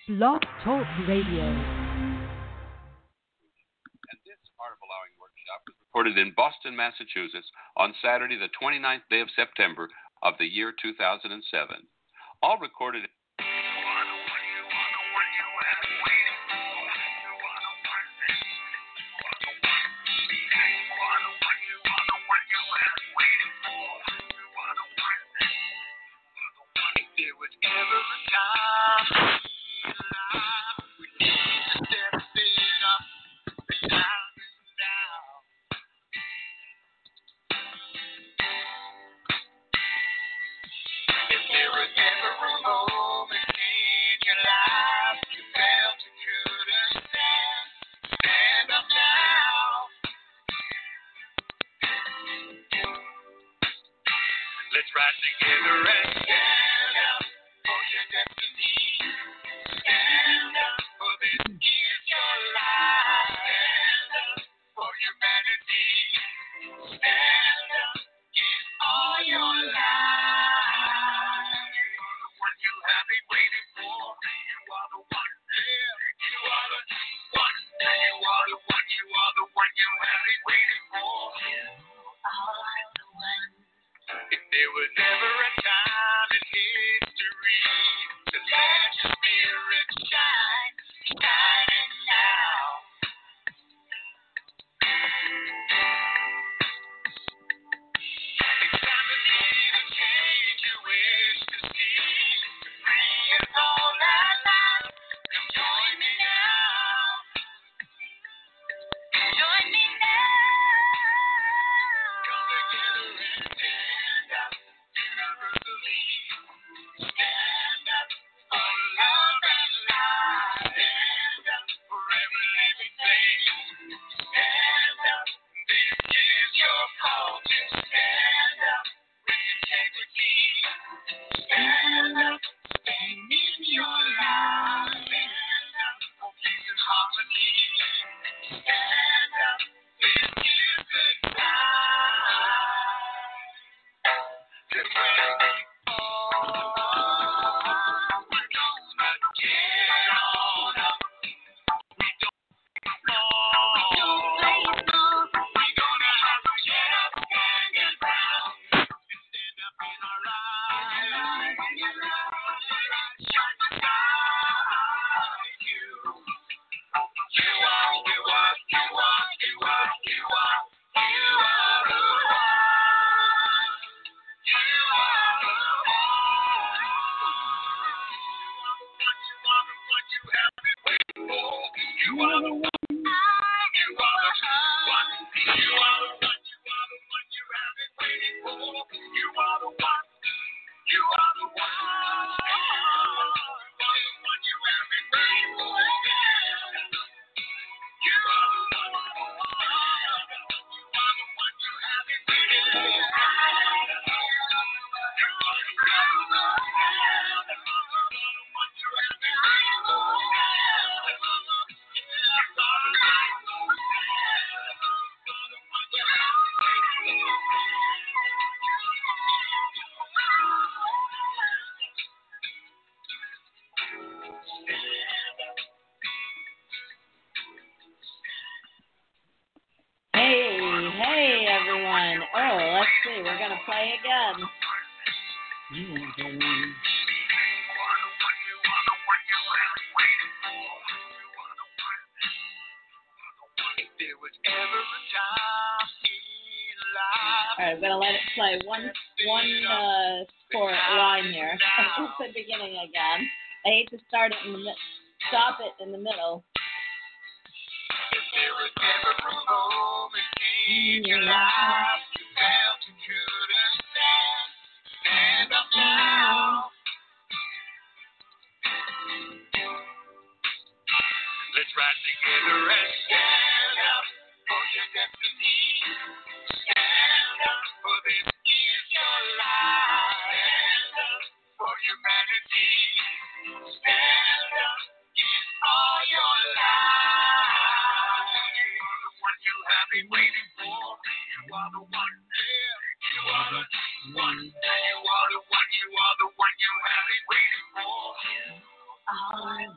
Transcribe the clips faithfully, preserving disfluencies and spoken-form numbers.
Blog Talk Radio. And this Art of Allowing workshop was recorded in Boston, Massachusetts on Saturday, the twenty-ninth day of September of the year two thousand seven. All recorded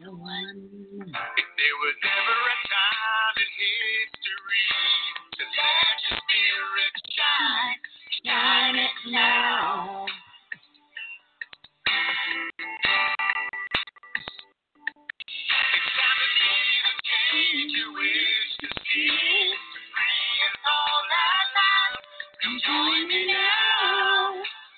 the one. If there was ever a time in history to let your spirit shine, shine it now. It's time to see the change you wish to see, to free us all at last. Come join me now.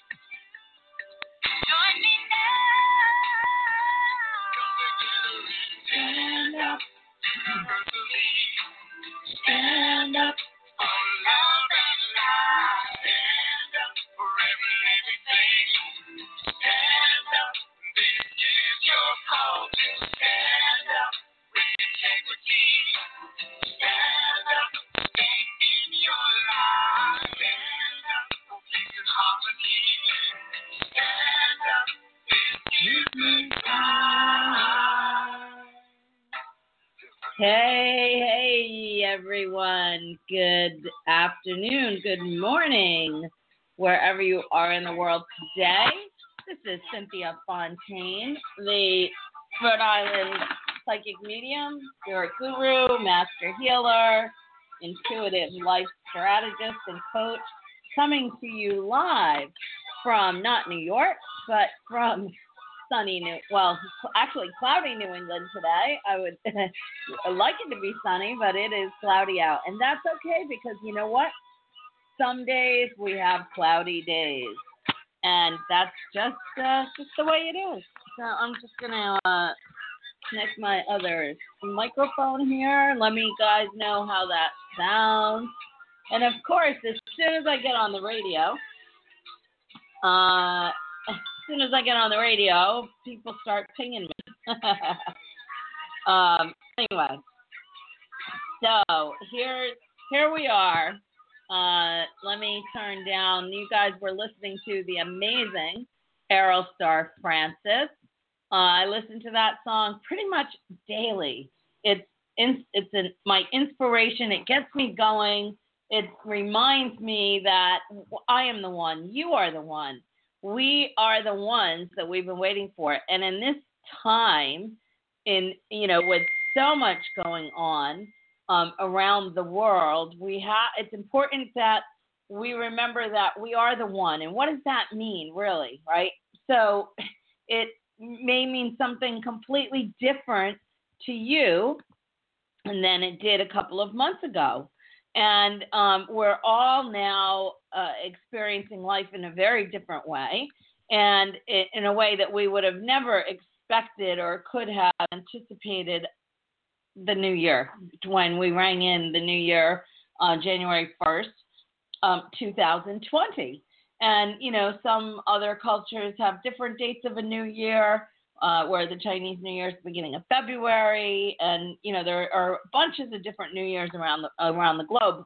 Join me now. Come together and stand up. Universally, stand up for love and life. Stand up for every living thing. Stand up. This is your call to stand up with integrity. Stand up. Stay in your life. Stand up for peace and harmony. Stand up. This is the time. Hey, hey, everyone. Good afternoon, good morning, wherever you are in the world today. This is Cynthia Fontaine, the Rhode Island psychic medium, spirit guru, master healer, intuitive life strategist, and coach, coming to you live from not New York, but from sunny New, well, actually cloudy New England today. I would like it to be sunny, but it is cloudy out. And that's okay, because you know what? Some days we have cloudy days. And that's just uh, just the way it is. So I'm just going to uh, connect my other microphone here. Let me guys know how that sounds. And, of course, as soon as I get on the radio, uh, as soon as I get on the radio, people start pinging me. um, anyway, so here, here we are. Uh, let me turn down. You guys were listening to the amazing Aerostar Francis. Uh, I listen to that song pretty much daily. It's in, it's in, my inspiration. It gets me going. It reminds me that I am the one. You are the one. We are the ones that we've been waiting for. And in this time, in you know, with so much going on, Um, around the world, we have. It's important that we remember that we are the one. And what does that mean, really, right? So it may mean something completely different to you than it did a couple of months ago. And um, we're all now uh, experiencing life in a very different way, and in a way that we would have never expected or could have anticipated the new year, when we rang in the new year on January first, um, two thousand twenty. And, you know, some other cultures have different dates of a new year, uh, where the Chinese New Year is the beginning of February. And, you know, there are bunches of different New Years around the, around the globe.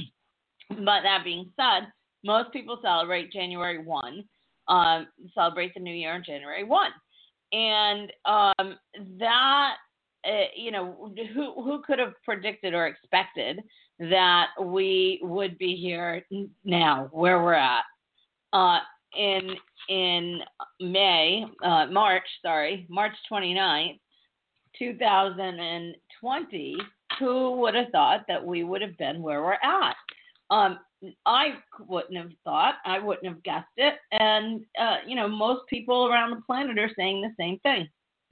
But that being said, most people celebrate January first, um, celebrate the new year on January first. And um, that Uh, you know, who who could have predicted or expected that we would be here now, where we're at, uh, in in May, uh, March, sorry, March twenty-ninth, two thousand twenty. Who would have thought that we would have been where we're at? Um, I wouldn't have thought. I wouldn't have guessed it. And uh, you know, most people around the planet are saying the same thing.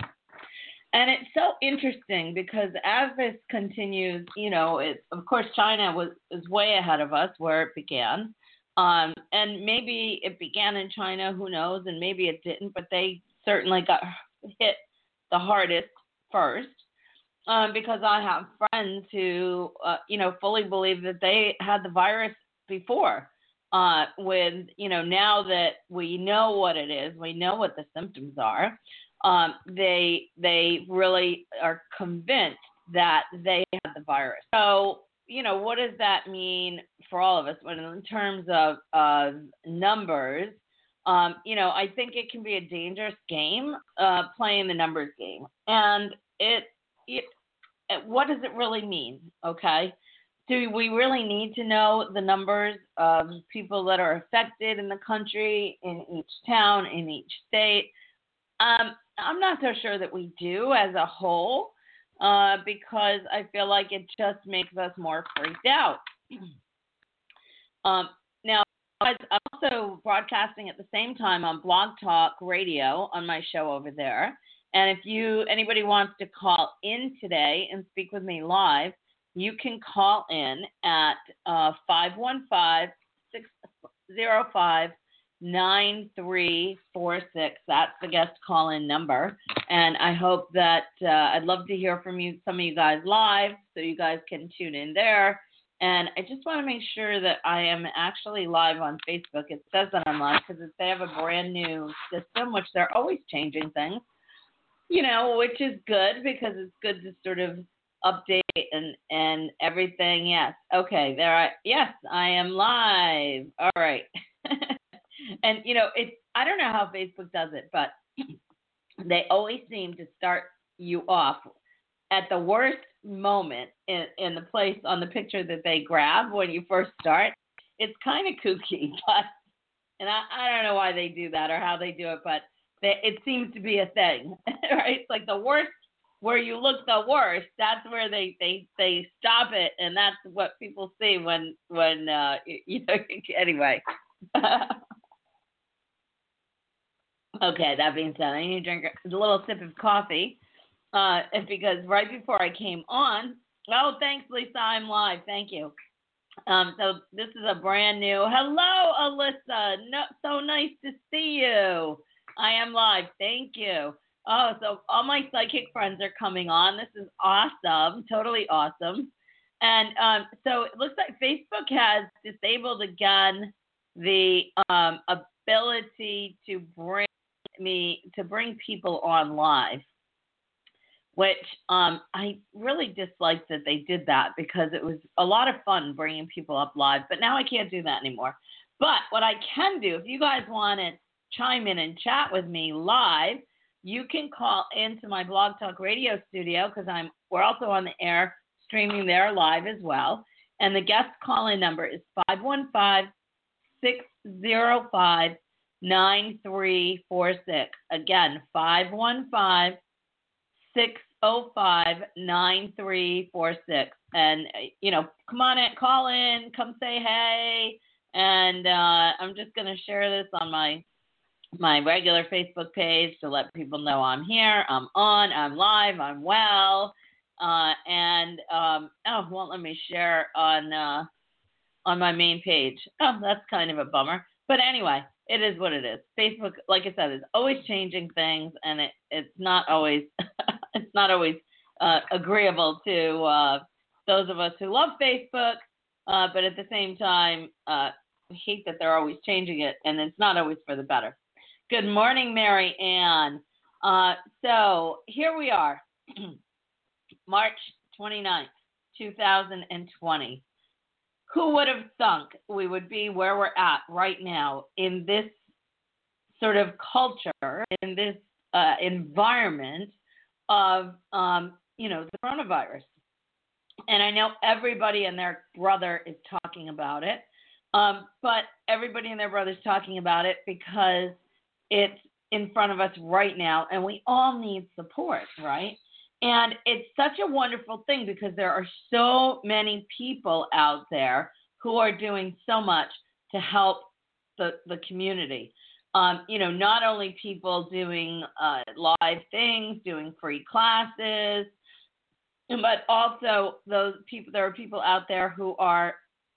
And it's so interesting, because as this continues, you know, it, of course, China was is way ahead of us where it began. Um, and maybe it began in China, who knows, and maybe it didn't, but they certainly got hit the hardest first, um, because I have friends who, uh, you know, fully believe that they had the virus before. Uh, with, you know, now that we know what it is, we know what the symptoms are. Um, they they really are convinced that they had the virus. So, you know, what does that mean for all of us? But in terms of uh, numbers, um, you know, I think it can be a dangerous game, uh, playing the numbers game. And it, it, it, what does it really mean? Okay. Do we really need to know the numbers of people that are affected in the country, in each town, in each state? Um, I'm not so sure that we do as a whole, uh, because I feel like it just makes us more freaked out. Um, now, I'm also broadcasting at the same time on Blog Talk Radio on my show over there. And if you anybody wants to call in today and speak with me live, you can call in at uh, five one five, six zero five, nine three four six. That's the guest call-in number. And I hope that uh, I'd love to hear from you, some of you guys live, so you guys can tune in there. And I just want to make sure that I am actually live on Facebook. It says that I'm live because they have a brand new system, which they're always changing things, you know, which is good because it's good to sort of update and, and everything. Yes. Okay. There I, yes, I am live. All right. And, you know, it, I don't know how Facebook does it, but they always seem to start you off at the worst moment in, in the place on the picture that they grab when you first start. It's kind of kooky, but, and I, I don't know why they do that or how they do it, but they, it seems to be a thing, right? It's like the worst, where you look the worst, that's where they, they, they stop it, and that's what people see when, when uh, you know, anyway. Okay, that being said, I need to drink a little sip of coffee. Uh, because right before I came on, oh, thanks, Lisa, I'm live. Thank you. Um, so this is a brand new, hello, Alyssa. No, so nice to see you. I am live. Thank you. Oh, so all my psychic friends are coming on. This is awesome, totally awesome. And um, so it looks like Facebook has disabled again the um, ability to bring me to bring people on live, which um, I really disliked that they did that because it was a lot of fun bringing people up live, but now I can't do that anymore. But what I can do, if you guys want to chime in and chat with me live, you can call into my Blog Talk Radio studio because I'm we're also on the air streaming there live as well. And the guest call-in number is five one five, six zero five, nine three four six. Again, five one five, six zero five, nine three four six. And, you know, come on in, call in, come say hey. And uh, I'm just going to share this on my my regular Facebook page to let people know I'm here, I'm on, I'm live, I'm well. Uh, and, um, oh, it won't let me share on uh, on my main page. Oh, that's kind of a bummer. But anyway, it is what it is. Facebook, like I said, is always changing things, and it, it's not always it's not always uh, agreeable to uh, those of us who love Facebook, uh, but at the same time, uh, hate that they're always changing it, and it's not always for the better. Good morning, Mary Ann. Uh, so here we are, March twenty-ninth, two thousand twenty. Who would have thunk we would be where we're at right now in this sort of culture, in this uh, environment of, um, you know, the coronavirus? And I know everybody and their brother is talking about it, um, but everybody and their brother is talking about it because it's in front of us right now, and we all need support, right? And it's such a wonderful thing because there are so many people out there who are doing so much to help the, the community. Um, you know, not only people doing uh, live things, doing free classes, but also those people. There are people out there who are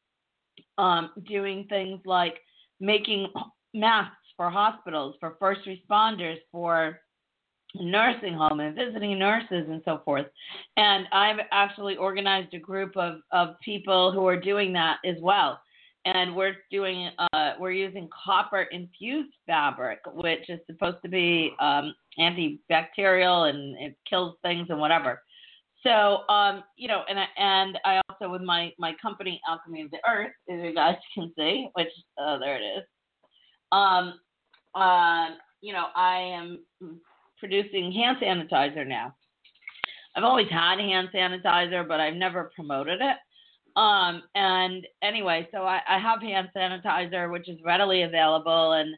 um, doing things like making masks for hospitals, for first responders, for nursing home and visiting nurses and so forth. And I've actually organized a group of, of people who are doing that as well. And we're doing, uh, we're using copper infused fabric, which is supposed to be um, antibacterial and it kills things and whatever. So, um, you know, and I, and I also, with my, my company, Alchemy of the Earth, as you guys can see, which, uh, there it is. Um, uh, you know, I am producing hand sanitizer now. I've always had hand sanitizer, but I've never promoted it. Um, and anyway, so I, I have hand sanitizer, which is readily available, and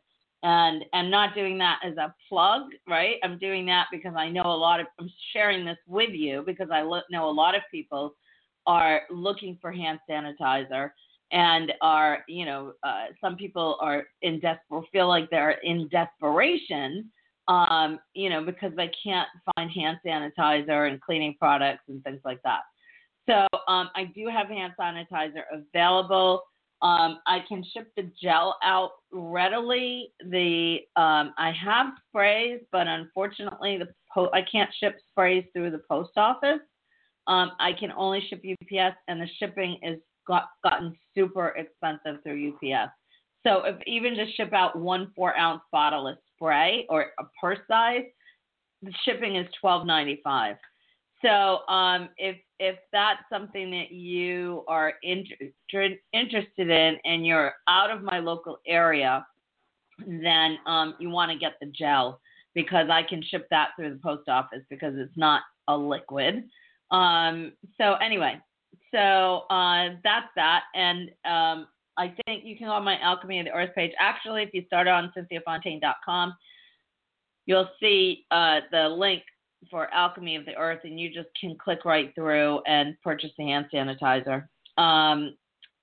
And I'm not doing that as a plug, right? I'm doing that because I know a lot of, I'm sharing this with you because I lo- know a lot of people are looking for hand sanitizer and are, you know, uh, some people are in desperate, feel like they're in desperation, um, you know, because they can't find hand sanitizer and cleaning products and things like that. So um, I do have hand sanitizer available. Um, I can ship the gel out readily. The um, I have sprays, but unfortunately, the po- I can't ship sprays through the post office. Um, I can only ship U P S, and the shipping is got gotten super expensive through U P S. So if even to ship out one four ounce bottle of spray or a purse size, the shipping is twelve ninety-five. So um, if if that's something that you are inter- interested in and you're out of my local area, then um, you want to get the gel because I can ship that through the post office because it's not a liquid. Um, so anyway, so uh, that's that. And um, I think you can go on my Alchemy of the Earth page. Actually, if you start on cynthia fontaine dot com, you'll see uh, the link for Alchemy of the Earth, and you just can click right through and purchase the hand sanitizer. Um,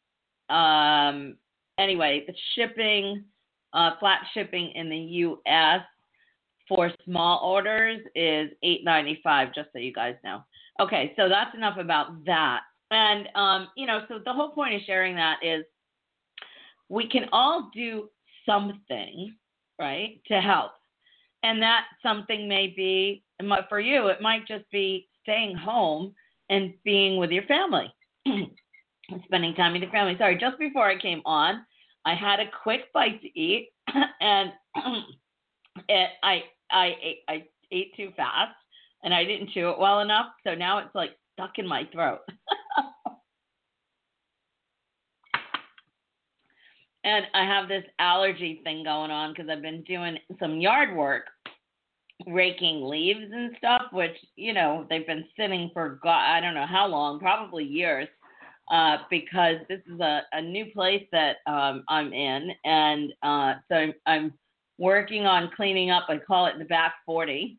um, anyway, the shipping, uh, flat shipping in the U S for small orders is eight ninety-five, just so you guys know. Okay, so that's enough about that. And, um, you know, so the whole point of sharing that is we can all do something, right, to help. And that something may be, for you, it might just be staying home and being with your family, spending time with your family. Sorry, just before I came on, I had a quick bite to eat, and it, I, I, ate, I ate too fast, and I didn't chew it well enough, so now it's like stuck in my throat. And I have this allergy thing going on because I've been doing some yard work, raking leaves and stuff, which, you know, they've been sitting for, God, I don't know how long, probably years, uh, because this is a, a new place that um, I'm in. And uh, so I'm, I'm working on cleaning up, I call it the back forty,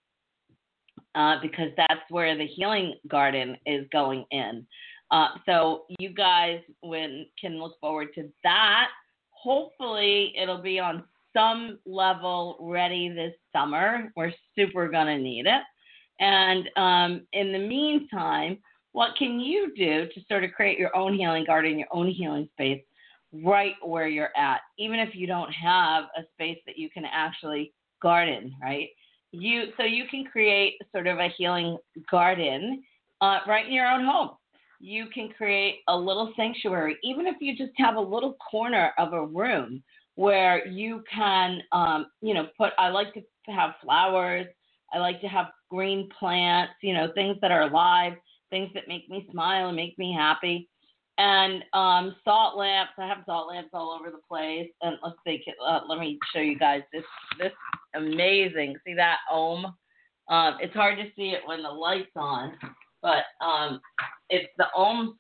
uh, because that's where the healing garden is going in. Uh, so you guys when, can look forward to that. Hopefully it'll be on some level ready this summer. We're super going to need it. And um, in the meantime, what can you do to sort of create your own healing garden, your own healing space right where you're at, even if you don't have a space that you can actually garden, right? You So you can create sort of a healing garden uh, right in your own home. You can create a little sanctuary, even if you just have a little corner of a room where you can, um, you know, put, I like to have flowers. I like to have green plants, you know, things that are alive, things that make me smile and make me happy. And um, salt lamps. I have salt lamps all over the place. And let's see, uh, let me show you guys this, this amazing, see that ohm? Um, it's hard to see it when the light's on. But um, it's the ohm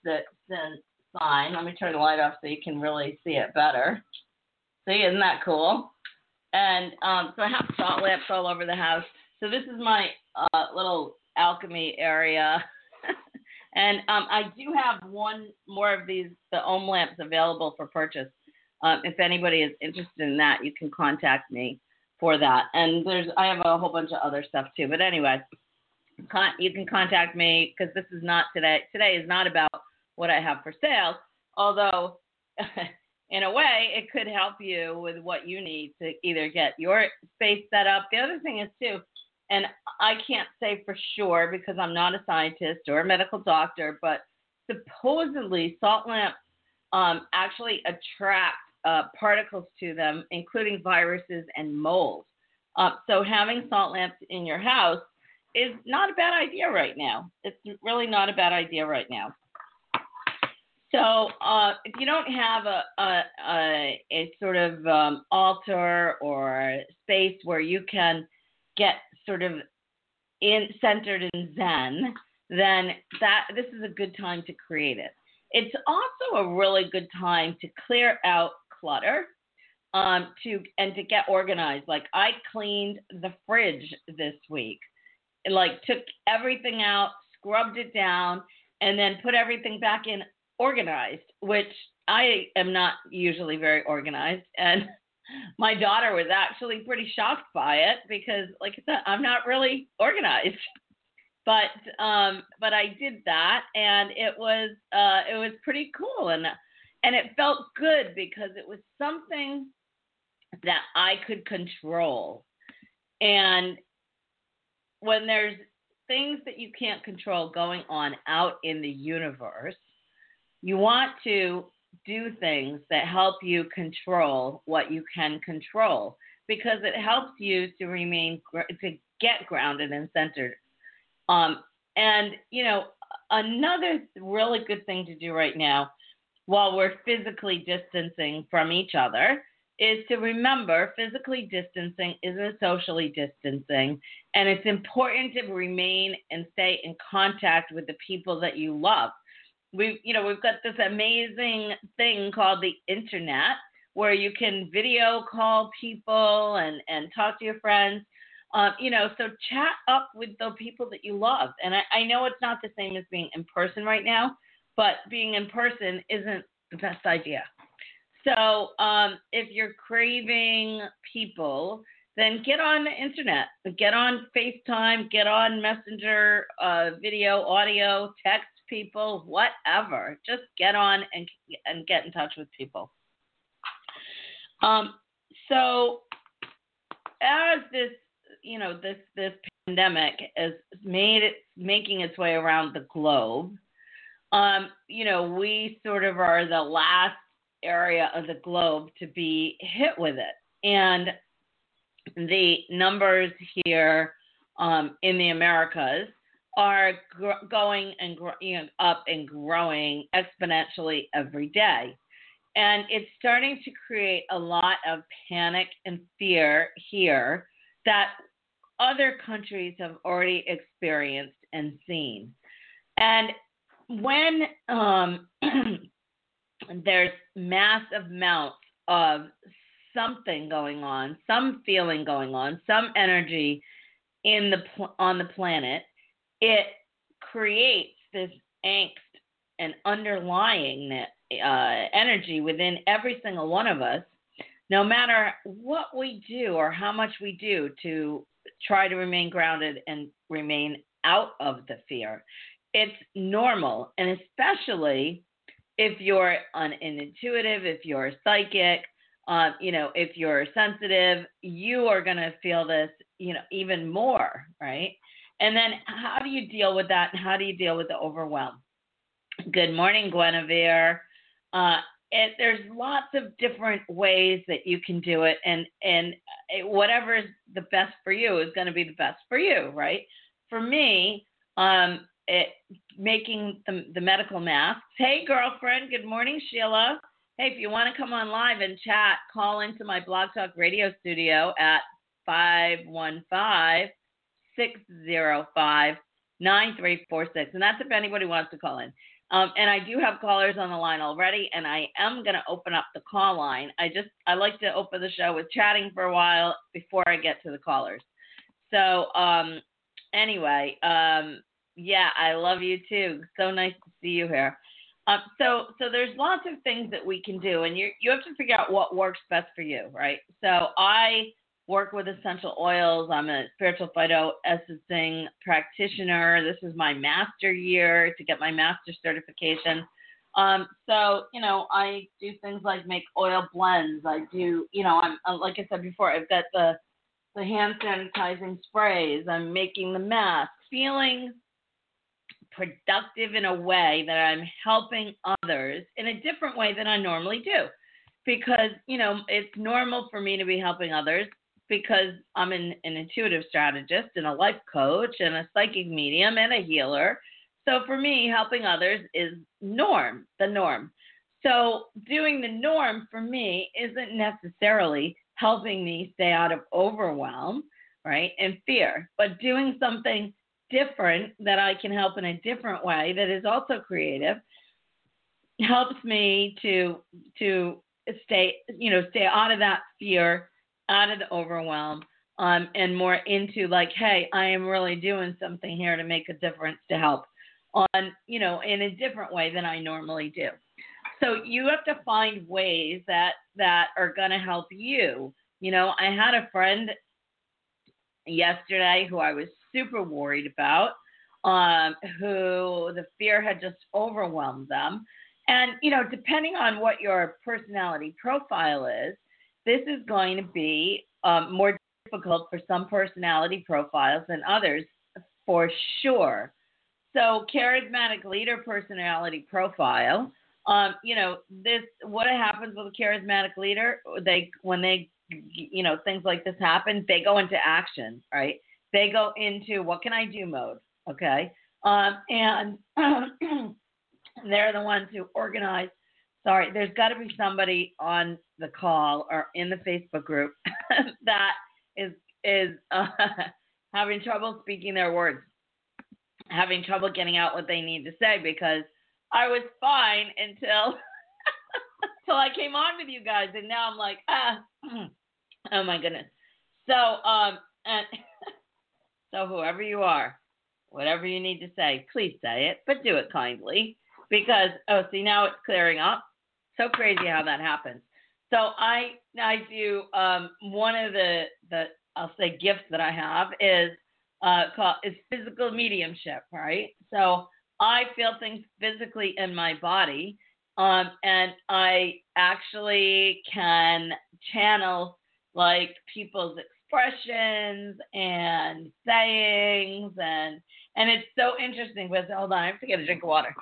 sign. Let me turn the light off so you can really see it better. See, isn't that cool? And um, so I have salt lamps all over the house. So this is my uh, little alchemy area. And um, I do have one more of these, the ohm lamps available for purchase. Um, if anybody is interested in that, you can contact me for that. And there's, I have a whole bunch of other stuff too. But anyway. You can contact me because this is not today. Today is not about what I have for sale, although in a way it could help you with what you need to either get your space set up. The other thing is too, and I can't say for sure because I'm not a scientist or a medical doctor, but supposedly salt lamps um, actually attract uh, particles to them, including viruses and mold. Uh, so having salt lamps in your house is not a bad idea right now. It's really not a bad idea right now. So uh, if you don't have a, a, a, a sort of um, altar or space where you can get sort of in centered in Zen, then that this is a good time to create it. It's also a really good time to clear out clutter. um, to and to get organized. Like I cleaned the fridge this week, and like took everything out, scrubbed it down, and then put everything back in organized, which I am not usually very organized. And my daughter was actually pretty shocked by it because, like I said, I'm not really organized. But um, but I did that, and it was uh, it was pretty cool, and and it felt good because it was something that I could control. And when there's things that you can't control going on out in the universe, you want to do things that help you control what you can control, because it helps you to remain to get grounded and centered. Um, and, you know, another really good thing to do right now while we're physically distancing from each other is to remember physically distancing isn't socially distancing. And it's important to remain and stay in contact with the people that you love. We've, you know, we've got this amazing thing called the internet where you can video call people and, and talk to your friends. Uh, you know, so chat up with the people that you love. And I, I know it's not the same as being in person right now, but being in person isn't the best idea. So um, if you're craving people, then get on the internet, get on FaceTime, get on Messenger, uh, video, audio, text people, whatever. Just get on and and get in touch with people. Um, so as this you know, this, this pandemic is made it making its way around the globe. Um, you know, we sort of are the last area of the globe to be hit with it. And the numbers here um, in the Americas are gr- going and gr- you know, up and growing exponentially every day. And it's starting to create a lot of panic and fear here that other countries have already experienced and seen. And when um, there's massive amounts of something going on, some feeling going on, some energy in the pl- on the planet, it creates this angst and underlying uh, energy within every single one of us, no matter what we do or how much we do to try to remain grounded and remain out of the fear. It's normal, and especially if you're an intuitive, if you're psychic, uh, you know, if you're sensitive, you are going to feel this, you know, even more, right? And then how do you deal with that, and how do you deal with the overwhelm? Good morning, Guinevere. Uh, it, there's lots of different ways that you can do it, and and it, whatever is the best for you is going to be the best for you, right? For me, um, it, making the, the medical masks. Hey, girlfriend. Good morning, Sheila. Hey, if you want to come on live and chat, call into my Blog Talk Radio studio at five one five, six zero five, nine three four six. And that's if anybody wants to call in. Um, and I do have callers on the line already, and I am going to open up the call line. I just, I like to open the show with chatting for a while before I get to the callers. So um, anyway, um, yeah, I love you too. So nice to see you here. Um, so, so there's lots of things that we can do, and you you have to figure out what works best for you, right? So I work with essential oils. I'm a spiritual phytoessencing practitioner. This is my master year to get my master certification. Um, so, you know, I do things like make oil blends. I do, you know, I'm like I said before, I've got the the hand sanitizing sprays. I'm making the masks, feeling productive in a way that I'm helping others in a different way than I normally do. Because, you know, it's normal for me to be helping others because I'm an, an intuitive strategist and a life coach and a psychic medium and a healer. So for me, helping others is norm, the norm. So doing the norm for me isn't necessarily helping me stay out of overwhelm, right, and fear, but doing something different that I can help in a different way that is also creative helps me to to stay, you know, stay out of that fear, out of the overwhelm, um, and more into like, hey, I am really doing something here to make a difference to help on, you know, in a different way than I normally do. So you have to find ways that, that are going to help you. You know, I had a friend yesterday who I was super worried about, um, who the fear had just overwhelmed them. And, you know, depending on what your personality profile is, this is going to be um, more difficult for some personality profiles than others, for sure. So charismatic leader personality profile, um, you know, this, what happens with a charismatic leader, they, when they, you know, things like this happen, they go into action, right? They go into what can I do mode, okay? Um, and they're the ones who organize. Sorry, there's got to be somebody on the call or in the Facebook group that is is uh, having trouble speaking their words, having trouble getting out what they need to say, because I was fine until until I came on with you guys, and now I'm like, ah, oh my goodness. So, um, and so whoever you are, whatever you need to say, please say it, but do it kindly, because oh, see, now it's clearing up. So crazy how that happens. So I I do um, one of the the I'll say gifts that I have is uh, called is physical mediumship, right? So I feel things physically in my body, um, and I actually can channel like people's expressions and sayings, and and it's so interesting. Because hold on, I have to get a drink of water.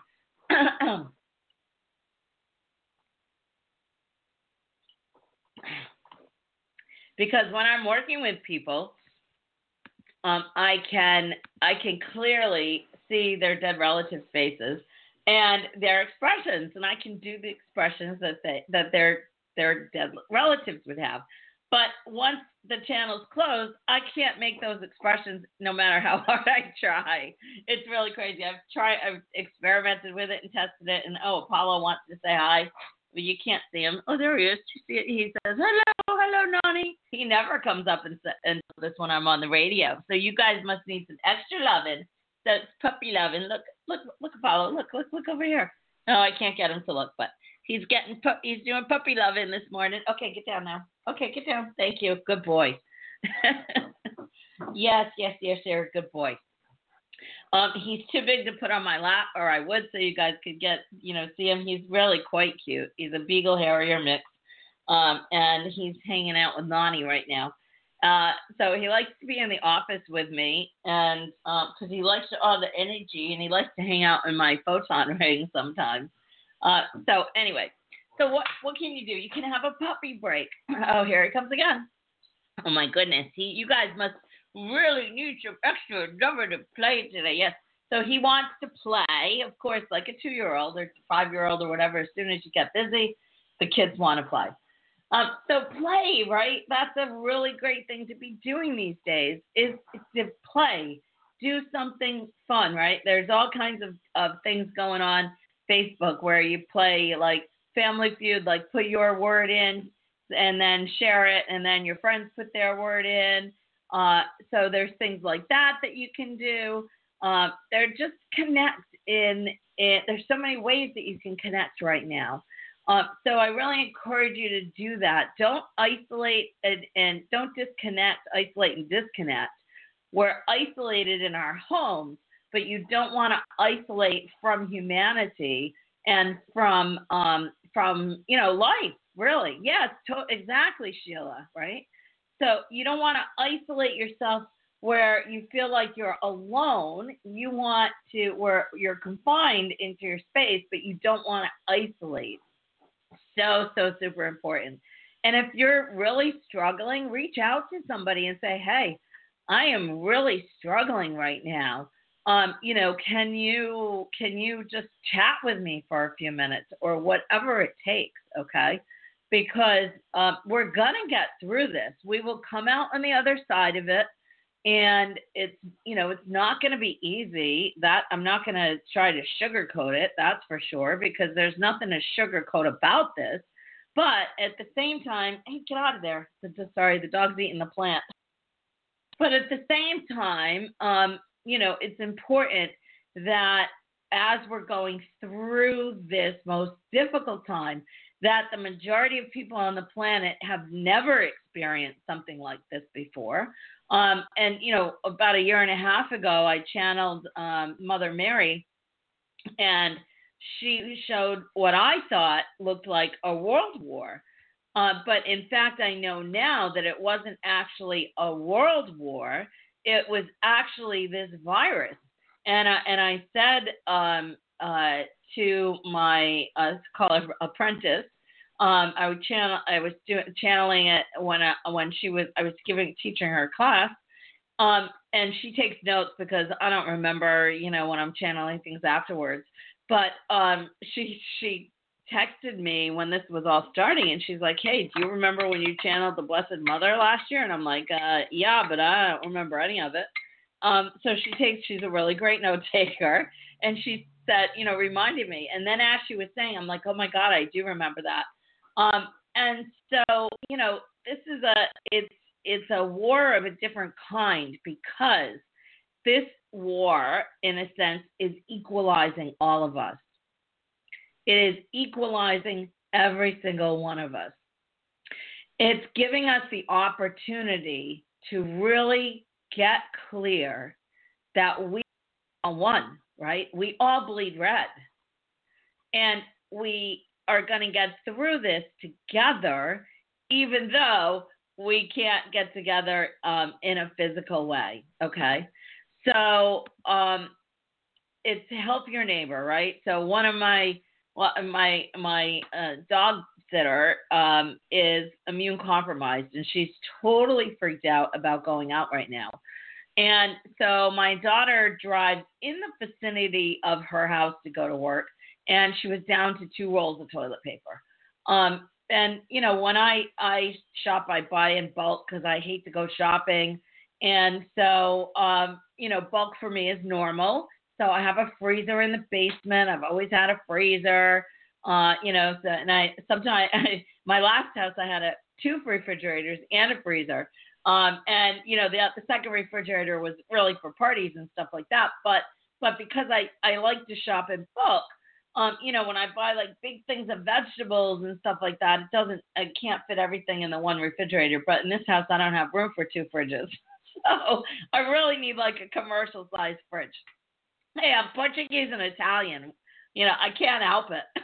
Because when I'm working with people, um, I can I can clearly see their dead relatives' faces and their expressions, and I can do the expressions that they that their their dead relatives would have. But once the channel's closed, I can't make those expressions no matter how hard I try. It's really crazy. I've tried, I've experimented with it and tested it, and oh, Apollo wants to say hi. But you can't see him. Oh, there he is. You see it? He says, hello, hello, Nani. He never comes up and says this when I'm on the radio. So you guys must need some extra loving. So it's puppy loving. Look, look, look, Apollo. Look, look, look over here. No, I can't get him to look, but he's getting, pu- he's doing puppy loving this morning. Okay, get down now. Okay, get down. Thank you. Good boy. yes, yes, yes, you're a good boy. Um, he's too big to put on my lap, or I would, so you guys could get, you know, see him. He's really quite cute. He's a Beagle Harrier mix, um, and he's hanging out with Nani right now. Uh, so he likes to be in the office with me, and because um, he likes all the energy, and he likes to hang out in my photon ring sometimes. Uh, so anyway, so what what can you do? You can have a puppy break. Oh, here he comes again. Oh my goodness, he you guys must really need some extra number to play today. Yes. So he wants to play, of course, like a two-year-old or five-year-old or whatever. As soon as you get busy, the kids want to play. Um, so play, right? That's a really great thing to be doing these days is, is to play. Do something fun, right? There's all kinds of, of things going on Facebook where you play like Family Feud, like put your word in and then share it, and then your friends put their word in. Uh, so there's things like that that you can do. Uh, they're just connect in, in. There's so many ways that you can connect right now. Uh, so I really encourage you to do that. Don't isolate and, and don't disconnect, isolate and disconnect. We're isolated in our homes, but you don't want to isolate from humanity and from um, from you know life. Really, yes, to- exactly, Sheila. Right. So you don't want to isolate yourself where you feel like you're alone. You want to, where you're confined into your space, but you don't want to isolate. So, so super important. And if you're really struggling, reach out to somebody and say, hey, I am really struggling right now. Um, you know, can you, can you just chat with me for a few minutes or whatever it takes, okay? Because um, we're going to get through this. We will come out on the other side of it. And it's, you know, it's not going to be easy. That I'm not going to try to sugarcoat it. That's for sure, because there's nothing to sugarcoat about this. But at the same time, hey, get out of there. Sorry, the dog's eating the plant. But at the same time, um, you know, it's important that as we're going through this most difficult time, that the majority of people on the planet have never experienced something like this before. Um, and, you know, about a year and a half ago, I channeled um, Mother Mary, and she showed what I thought looked like a world war. Uh, but in fact, I know now that it wasn't actually a world war. It was actually this virus. And I, and I said um, uh, to my uh, call it apprentice, um, I would channel. I was doing channeling it when I, when she was. I was giving teaching her class, um, and she takes notes because I don't remember, you know, when I'm channeling things afterwards. But um, she she texted me when this was all starting, and she's like, "Hey, do you remember when you channeled the Blessed Mother last year?" And I'm like, uh, "Yeah, but I don't remember any of it." Um, so she takes. She's a really great note taker, and she said, you know, reminded me. And then as she was saying, I'm like, "Oh my God, I do remember that." Um, and so, you know, this is a it's it's a war of a different kind, because this war, in a sense, is equalizing all of us. It is equalizing every single one of us. It's giving us the opportunity to really get clear that we are one, right? We all bleed red. And we are going to get through this together, even though we can't get together um, in a physical way, okay? So um, it's help your neighbor, right? So one of my well, my my uh, dog sitter um, is immune compromised, and she's totally freaked out about going out right now. And so my daughter drives in the vicinity of her house to go to work, and she was down to two rolls of toilet paper. Um, and, you know, when I, I shop, I buy in bulk because I hate to go shopping. And so, um, you know, bulk for me is normal. So I have a freezer in the basement. I've always had a freezer, uh, you know, so, and I sometimes, I, my last house, I had a, two refrigerators and a freezer. Um, and, you know, the, the second refrigerator was really for parties and stuff like that. But but because I, I like to shop in bulk, um, you know, when I buy like big things of vegetables and stuff like that, it doesn't, I can't fit everything in the one refrigerator. But in this house, I don't have room for two fridges. So I really need like a commercial sized fridge. Hey, I'm Portuguese and Italian. You know, I can't help it.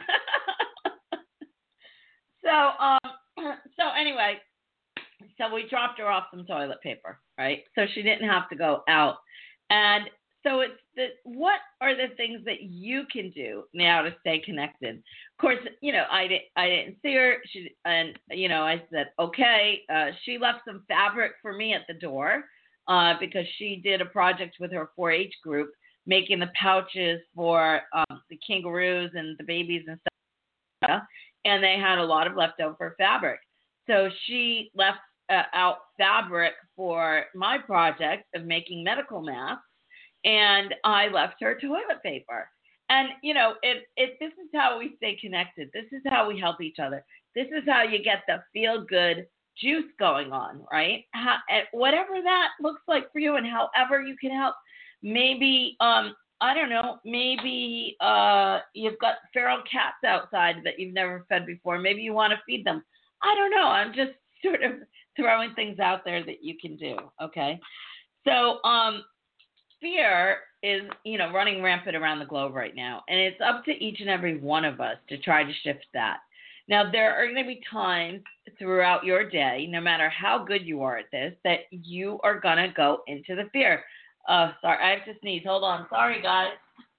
so, um, so anyway, so we dropped her off some toilet paper, right? So she didn't have to go out. And so it's the, what are the things that you can do now to stay connected? Of course, you know, I didn't, I didn't see her. She, and, you know, I said, okay, uh, she left some fabric for me at the door uh, because she did a project with her four H group, making the pouches for um, the kangaroos and the babies and stuff. And they had a lot of leftover fabric. So she left uh, out fabric for my project of making medical masks, and I left her toilet paper. And, you know, it, it, this is how we stay connected. This is how we help each other. This is how you get the feel-good juice going on, right? How, whatever that looks like for you and however you can help. Maybe, um, I don't know, maybe uh, you've got feral cats outside that you've never fed before. Maybe you want to feed them. I don't know. I'm just sort of throwing things out there that you can do, okay? So um, fear is, you know, running rampant around the globe right now, and it's up to each and every one of us to try to shift that. Now, there are going to be times throughout your day, no matter how good you are at this, that you are going to go into the fear. Uh, sorry, I have to sneeze. Hold on. Sorry, guys.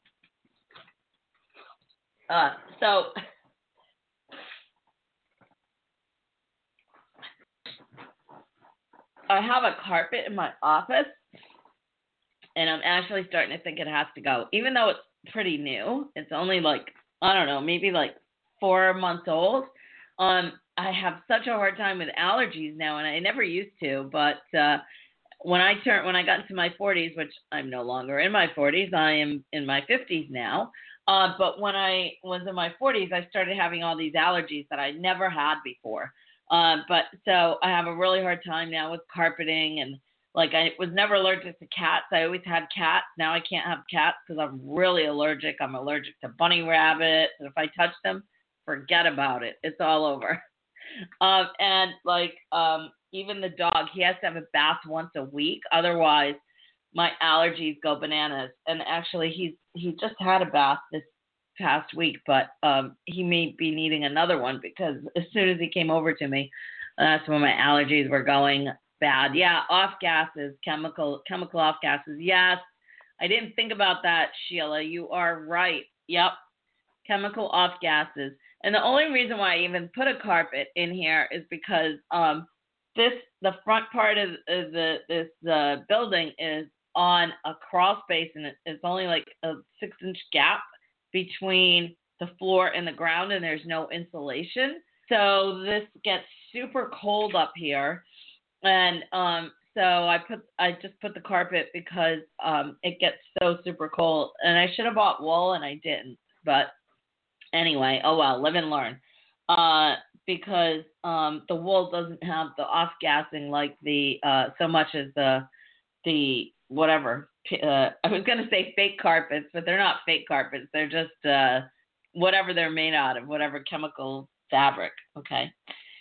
Uh, so, I have a carpet in my office, and I'm actually starting to think it has to go. Even though it's pretty new, it's only like, I don't know, maybe like four months old. Um, I have such a hard time with allergies now, and I never used to, but uh, when I turned, when I got into my forties, which I'm no longer in my forties, I am in my fifties now. Uh, but when I was in my forties, I started having all these allergies that I never had before. Um, but so I have a really hard time now with carpeting, and like I was never allergic to cats. I always had cats. Now I can't have cats because I'm really allergic. I'm allergic to bunny rabbits, and if I touch them, forget about it. It's all over. Um, and like um, even the dog, he has to have a bath once a week. Otherwise, my allergies go bananas. And actually, he's he just had a bath this past week, but um, he may be needing another one because as soon as he came over to me, that's when my allergies were going bad. Yeah, off gases, chemical chemical off gases. Yes, I didn't think about that, Sheila. You are right. Yep, chemical off gases. And the only reason why I even put a carpet in here is because um, this the front part of, of the this uh, building is on a crawl space, and it, it's only like a six inch gap between the floor and the ground, and there's no insulation. So this gets super cold up here, and um, so I put I just put the carpet because um, it gets so super cold, and I should have bought wool and I didn't, but. Anyway, oh well, live and learn. Uh, because um, the wool doesn't have the off gassing like the uh, so much as the the whatever. Uh, I was gonna say fake carpets, but they're not fake carpets. They're just uh, whatever they're made out of, whatever chemical fabric. Okay.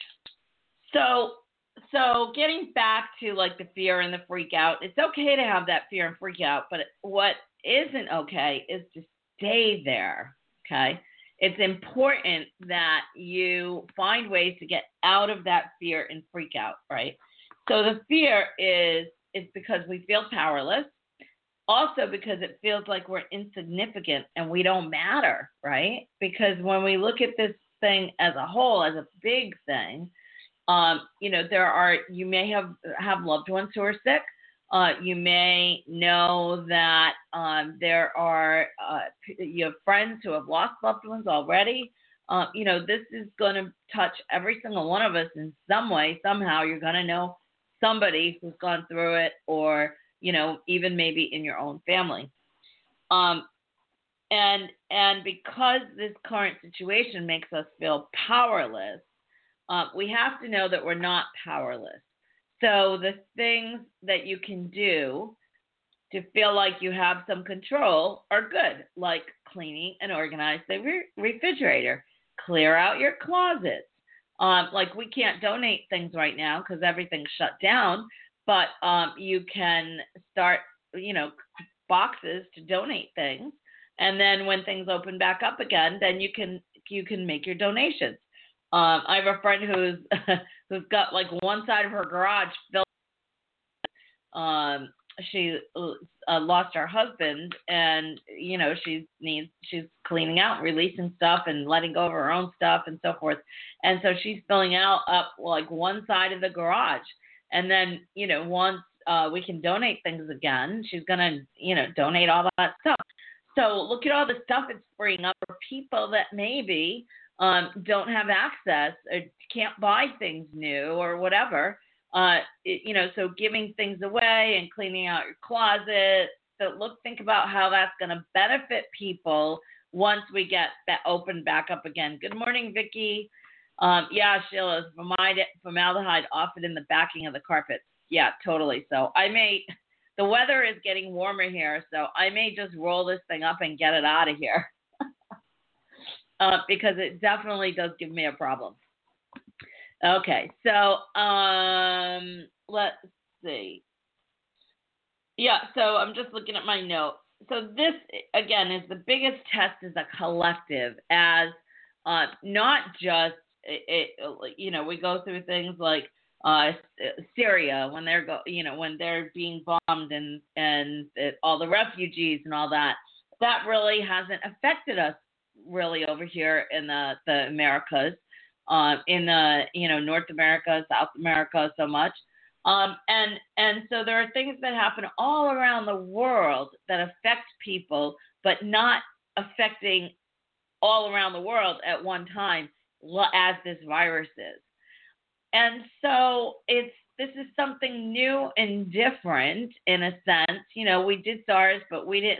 So so getting back to like the fear and the freak out, it's okay to have that fear and freak out, but what isn't okay is to stay there. Okay. It's important that you find ways to get out of that fear and freak out, right? So the fear is it's because we feel powerless. Also because it feels like we're insignificant and we don't matter, right? Because when we look at this thing as a whole, as a big thing, um, you know, there are, you may have, have loved ones who are sick. Uh, you may know that um, there are uh, you have friends who have lost loved ones already. Uh, you know, this is going to touch every single one of us in some way. Somehow you're going to know somebody who's gone through it, or, you know, even maybe in your own family. Um, and and because this current situation makes us feel powerless, uh, we have to know that we're not powerless. So the things that you can do to feel like you have some control are good, like cleaning and organize the re- refrigerator, clear out your closets. Um, like we can't donate things right now because everything's shut down, but um, you can start, you know, boxes to donate things, and then when things open back up again, then you can you can make your donations. Um, I have a friend who's who's got like one side of her garage filled. Um, she uh, lost her husband, and you know she needs she's cleaning out, releasing stuff, and letting go of her own stuff, and so forth. And so she's filling out up like one side of the garage, and then you know once uh, we can donate things again, she's gonna you know donate all that stuff. So look at all the stuff it's freeing up for people that maybe. Um, don't have access or can't buy things new or whatever, uh, it, you know, so giving things away and cleaning out your closet. So look, think about how that's going to benefit people once we get that open back up again. Good morning, Vicki. Um, yeah, Sheila, formaldehyde, formaldehyde often in the backing of the carpet. Yeah, totally. So I may, the weather is getting warmer here, so I may just roll this thing up and get it out of here. Uh, because it definitely does give me a problem. Okay, so um, let's see. Yeah, so I'm just looking at my notes. So this, again, is the biggest test as a collective, as uh, not just, it, it, you know, we go through things like uh, Syria when they're, go, you know, when they're being bombed and, and it, all the refugees and all that. That really hasn't affected us really over here in the, the Americas, uh, in the, you know, North America, South America, so much. Um, and, and so there are things that happen all around the world that affect people, but not affecting all around the world at one time as this virus is. And so it's, this is something new and different in a sense. You know, we did SARS, but we didn't,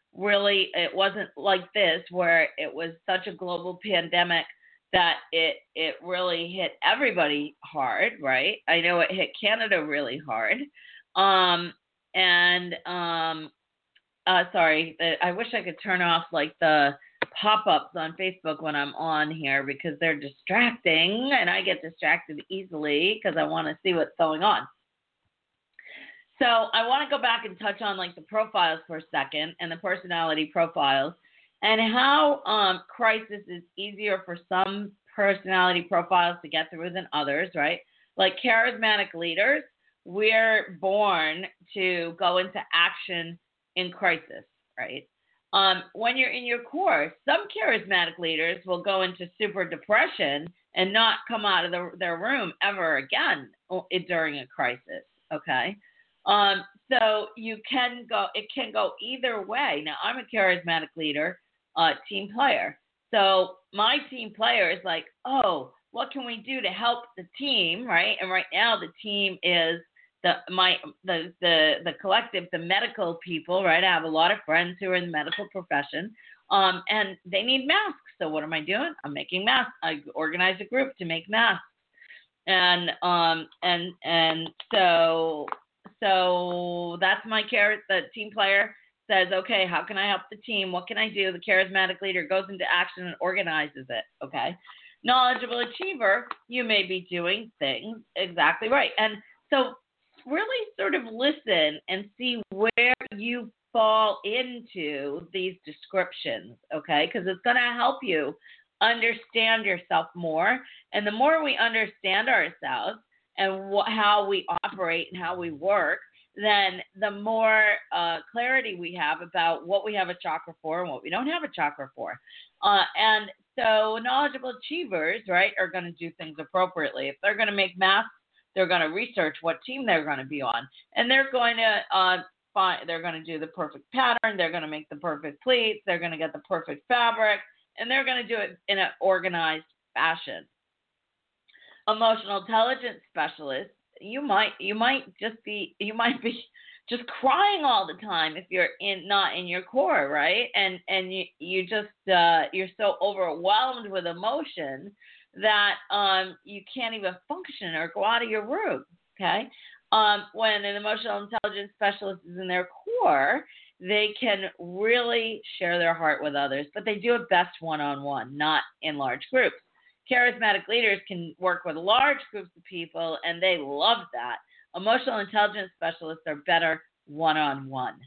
really, it wasn't like this where it was such a global pandemic that it it really hit everybody hard, right? I know it hit Canada really hard. Um, and um, uh, sorry, I wish I could turn off like the pop-ups on Facebook when I'm on here because they're distracting and I get distracted easily because I want to see what's going on. So I want to go back and touch on like the profiles for a second and the personality profiles and how um, crisis is easier for some personality profiles to get through than others, right? Like charismatic leaders, we're born to go into action in crisis, right? Um, when you're in your core, some charismatic leaders will go into super depression and not come out of the, their room ever again during a crisis, okay? Um, so you can go, it can go either way. Now, I'm a charismatic leader, uh, team player. So my team player is like, oh, what can we do to help the team, right? And right now the team is the my the the the collective, the medical people, right? I have a lot of friends who are in the medical profession, um, and they need masks. So what am I doing? I'm making masks. I organize a group to make masks, and um and and so so that's my care. The team player says, okay, how can I help the team? What can I do? The charismatic leader goes into action and organizes it. Okay, knowledgeable achiever, you may be doing things exactly right, and so really sort of listen and see where you fall into these descriptions, okay? Because it's going to help you understand yourself more. And the more we understand ourselves and wh- how we operate and how we work, then the more uh, clarity we have about what we have a chakra for and what we don't have a chakra for. Uh, and so knowledgeable achievers, right, are going to do things appropriately. If they're going to make masks, they're going to research what team they're going to be on, and they're going to uh, find. They're going to do the perfect pattern. They're going to make the perfect pleats. They're going to get the perfect fabric, and they're going to do it in an organized fashion. Emotional intelligence specialists, you might you might just be you might be just crying all the time if you're in not in your core, right? And and you you just uh, you're so overwhelmed with emotion that um, you can't even function or go out of your room, okay? Um, when an emotional intelligence specialist is in their core, they can really share their heart with others, but they do it best one-on-one, not in large groups. Charismatic leaders can work with large groups of people, and they love that. Emotional intelligence specialists are better one-on-one.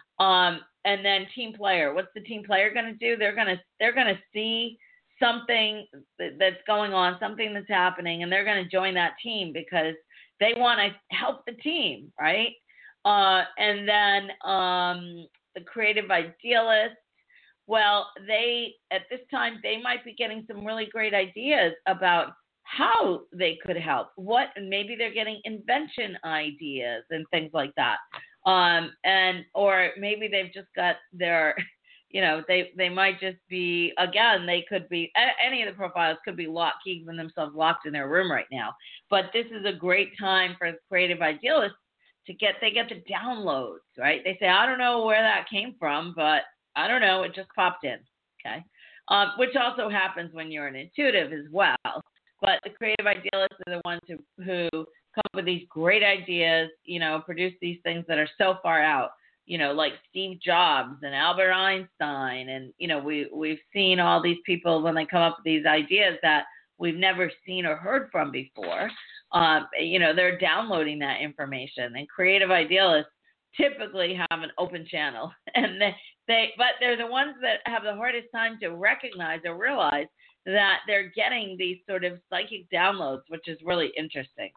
Um, and then team player, what's the team player going to do? They're going to they're going to see something that's going on, something that's happening, and they're going to join that team because they want to help the team, right? Uh, and then um, the creative idealist, well, they, at this time, they might be getting some really great ideas about how they could help. What, maybe they're getting invention ideas and things like that. Um, and, or maybe they've just got their, you know, they, they might just be, again, they could be, any of the profiles could be locked, keeping themselves locked in their room right now. But this is a great time for creative idealists to get, they get the downloads, right? They say, I don't know where that came from, but I don't know, it just popped in, okay? Um, which also happens when you're an intuitive as well. But the creative idealists are the ones who, who come up with these great ideas, you know, produce these things that are so far out. You know, like Steve Jobs and Albert Einstein. And, you know, we, we've seen all these people when they come up with these ideas that we've never seen or heard from before. Um, you know, they're downloading that information. And creative idealists typically have an open channel. And they, they, but they're the ones that have the hardest time to recognize or realize that they're getting these sort of psychic downloads, which is really interesting.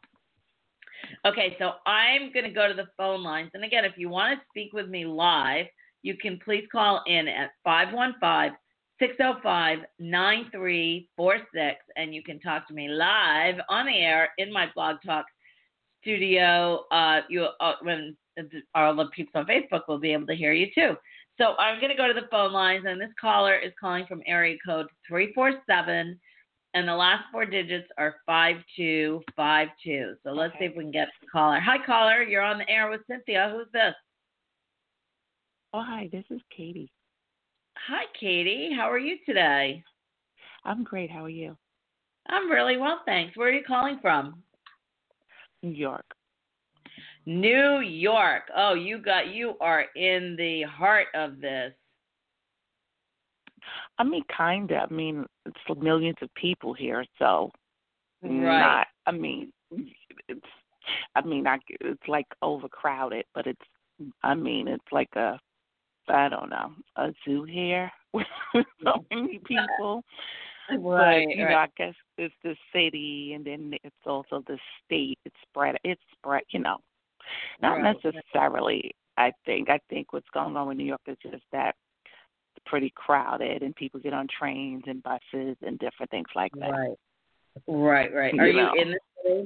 Okay, so I'm going to go to the phone lines. And again, if you want to speak with me live, you can please call in at five one five, six oh five, nine three four six, and you can talk to me live on the air in my Blog Talk studio. Uh, you, uh, when all the people on Facebook will be able to hear you too. So I'm going to go to the phone lines, and this caller is calling from area code three four seven. And the last four digits are five two five two. So let's okay. see if we can get the caller. Hi, caller. You're on the air with Cynthia. Who's this? Oh, hi. This is Katie. Hi, Katie. How are you today? I'm great. How are you? I'm really well, thanks. Where are you calling from? New York. New York. Oh, you got you are in the heart of this. I mean, kind of. I mean, it's millions of people here, so Right. not. I mean, it's. I mean, I, it's like overcrowded, but it's. I mean, it's like a. I don't know, a zoo here with so many people. Right, But you know, right. I guess it's the city, and then it's also the state. It's spread. It's spread. You know, not Right. necessarily. I think. I think what's going on in New York is just that it's pretty crowded, and people get on trains and buses and different things like that. Right. Right, right. Are You you know. in the city?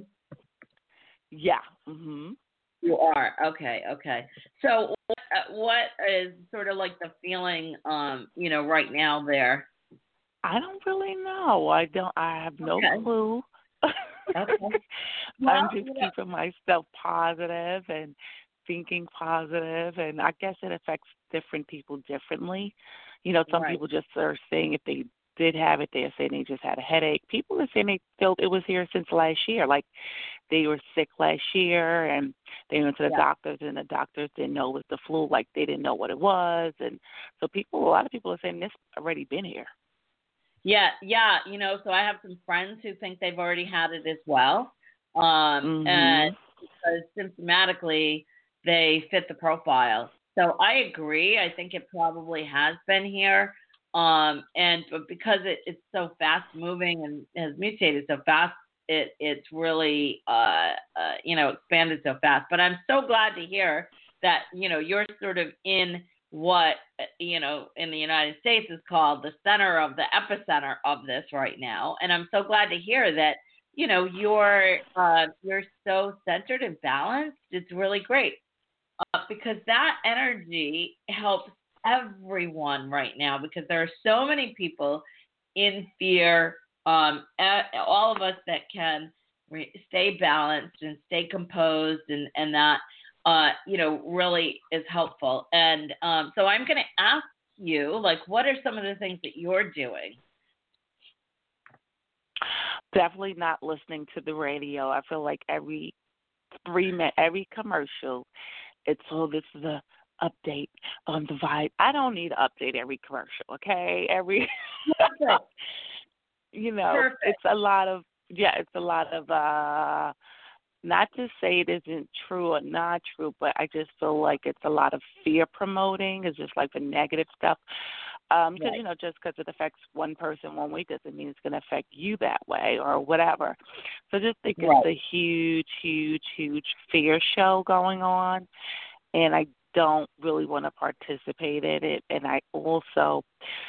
Yeah. Mhm. You are. Okay, okay. So what, uh, what is sort of like the feeling um, you know, right now there? I don't really know. I don't. I have no Okay. clue. Okay. I'm Well, just you know, keeping myself positive and thinking positive, and I guess it affects different people differently. You know, some right. people just are saying if they did have it, they're saying they just had a headache. People are saying they felt it was here since last year, like they were sick last year and they went to the Yeah. doctors and the doctors didn't know it was the flu, like they didn't know what it was, and so people, a lot of people are saying this already been here. Yeah, yeah, you know, so I have some friends who think they've already had it as well. Um, and Mhm. because symptomatically they fit the profile. So I agree. I think it probably has been here. Um, and but because it, it's so fast moving and has mutated so fast, it it's really uh, uh you know expanded so fast. But I'm so glad to hear that you know you're sort of in what uh, you know in the United States is called the center of the epicenter of this right now, and I'm so glad to hear that you know you're uh, you're so centered and balanced. It's really great uh, because that energy helps everyone right now because there are so many people in fear. Um, a- all of us that can re- stay balanced and stay composed, and and that uh, you know really is helpful. And um, so I'm going to ask you, like, what are some of the things that you're doing? Definitely not listening to the radio. I feel like every three minute, every commercial, it's oh, this is a update on the vibe. I don't need to update every commercial, okay? Every, Perfect. you know, Perfect. it's a lot of yeah, it's a lot of uh not to say it isn't true or not true, but I just feel like it's a lot of fear promoting. It's just like the negative stuff. Um, because Right. you know, just because it affects one person one way doesn't mean it's going to affect you that way or whatever. So just think it's Right. a huge, huge, huge fear show going on, and I don't really want to participate in it. And I also,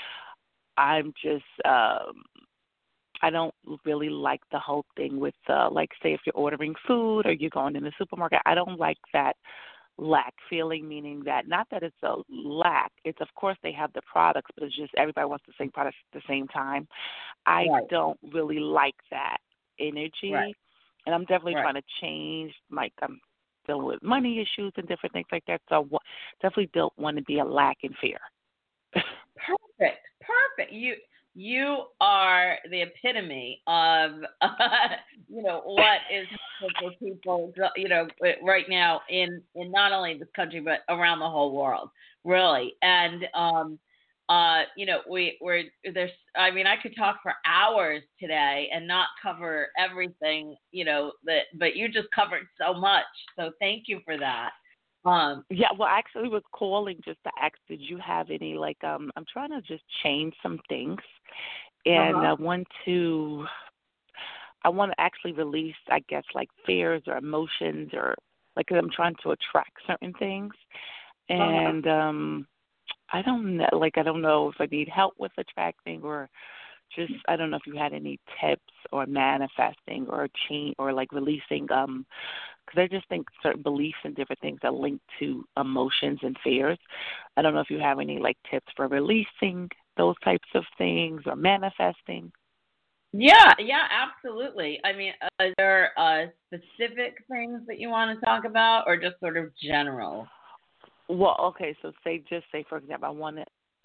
I'm just, um, I don't really like the whole thing with, uh, like, say, if you're ordering food or you're going in the supermarket, I don't like that lack feeling, meaning that not that it's a lack, it's of course they have the products, but it's just everybody wants the same products at the same time. I Right. don't really like that Right. energy, and I'm definitely Right. trying to change. Like I'm dealing with money issues and different things like that, so I wa- definitely don't want to be a lack in fear. Perfect. Perfect. You you are the epitome of you know what is helpful for people you know right now in in not only this country but around the whole world really. And um uh you know we we're there's I mean I could talk for hours today and not cover everything you know that but you just covered so much, so thank you for that. um Yeah, well, I actually was calling just to ask, did you have any, like, um, I'm trying to just change some things, and uh-huh. I want to, I want to actually release, I guess, like fears or emotions or, like, 'cause I'm trying to attract certain things, Uh-huh. and um, I don't know, like, I don't know if I need help with attracting or just, I don't know if you had any tips or manifesting or change or like releasing, um, because I just think certain beliefs and different things are linked to emotions and fears. I don't know if you have any like tips for releasing those types of things or manifesting. Yeah, yeah, absolutely. I mean, uh, are there uh, specific things that you want to talk about, or just sort of general? Well, okay, so say just say for example, I want to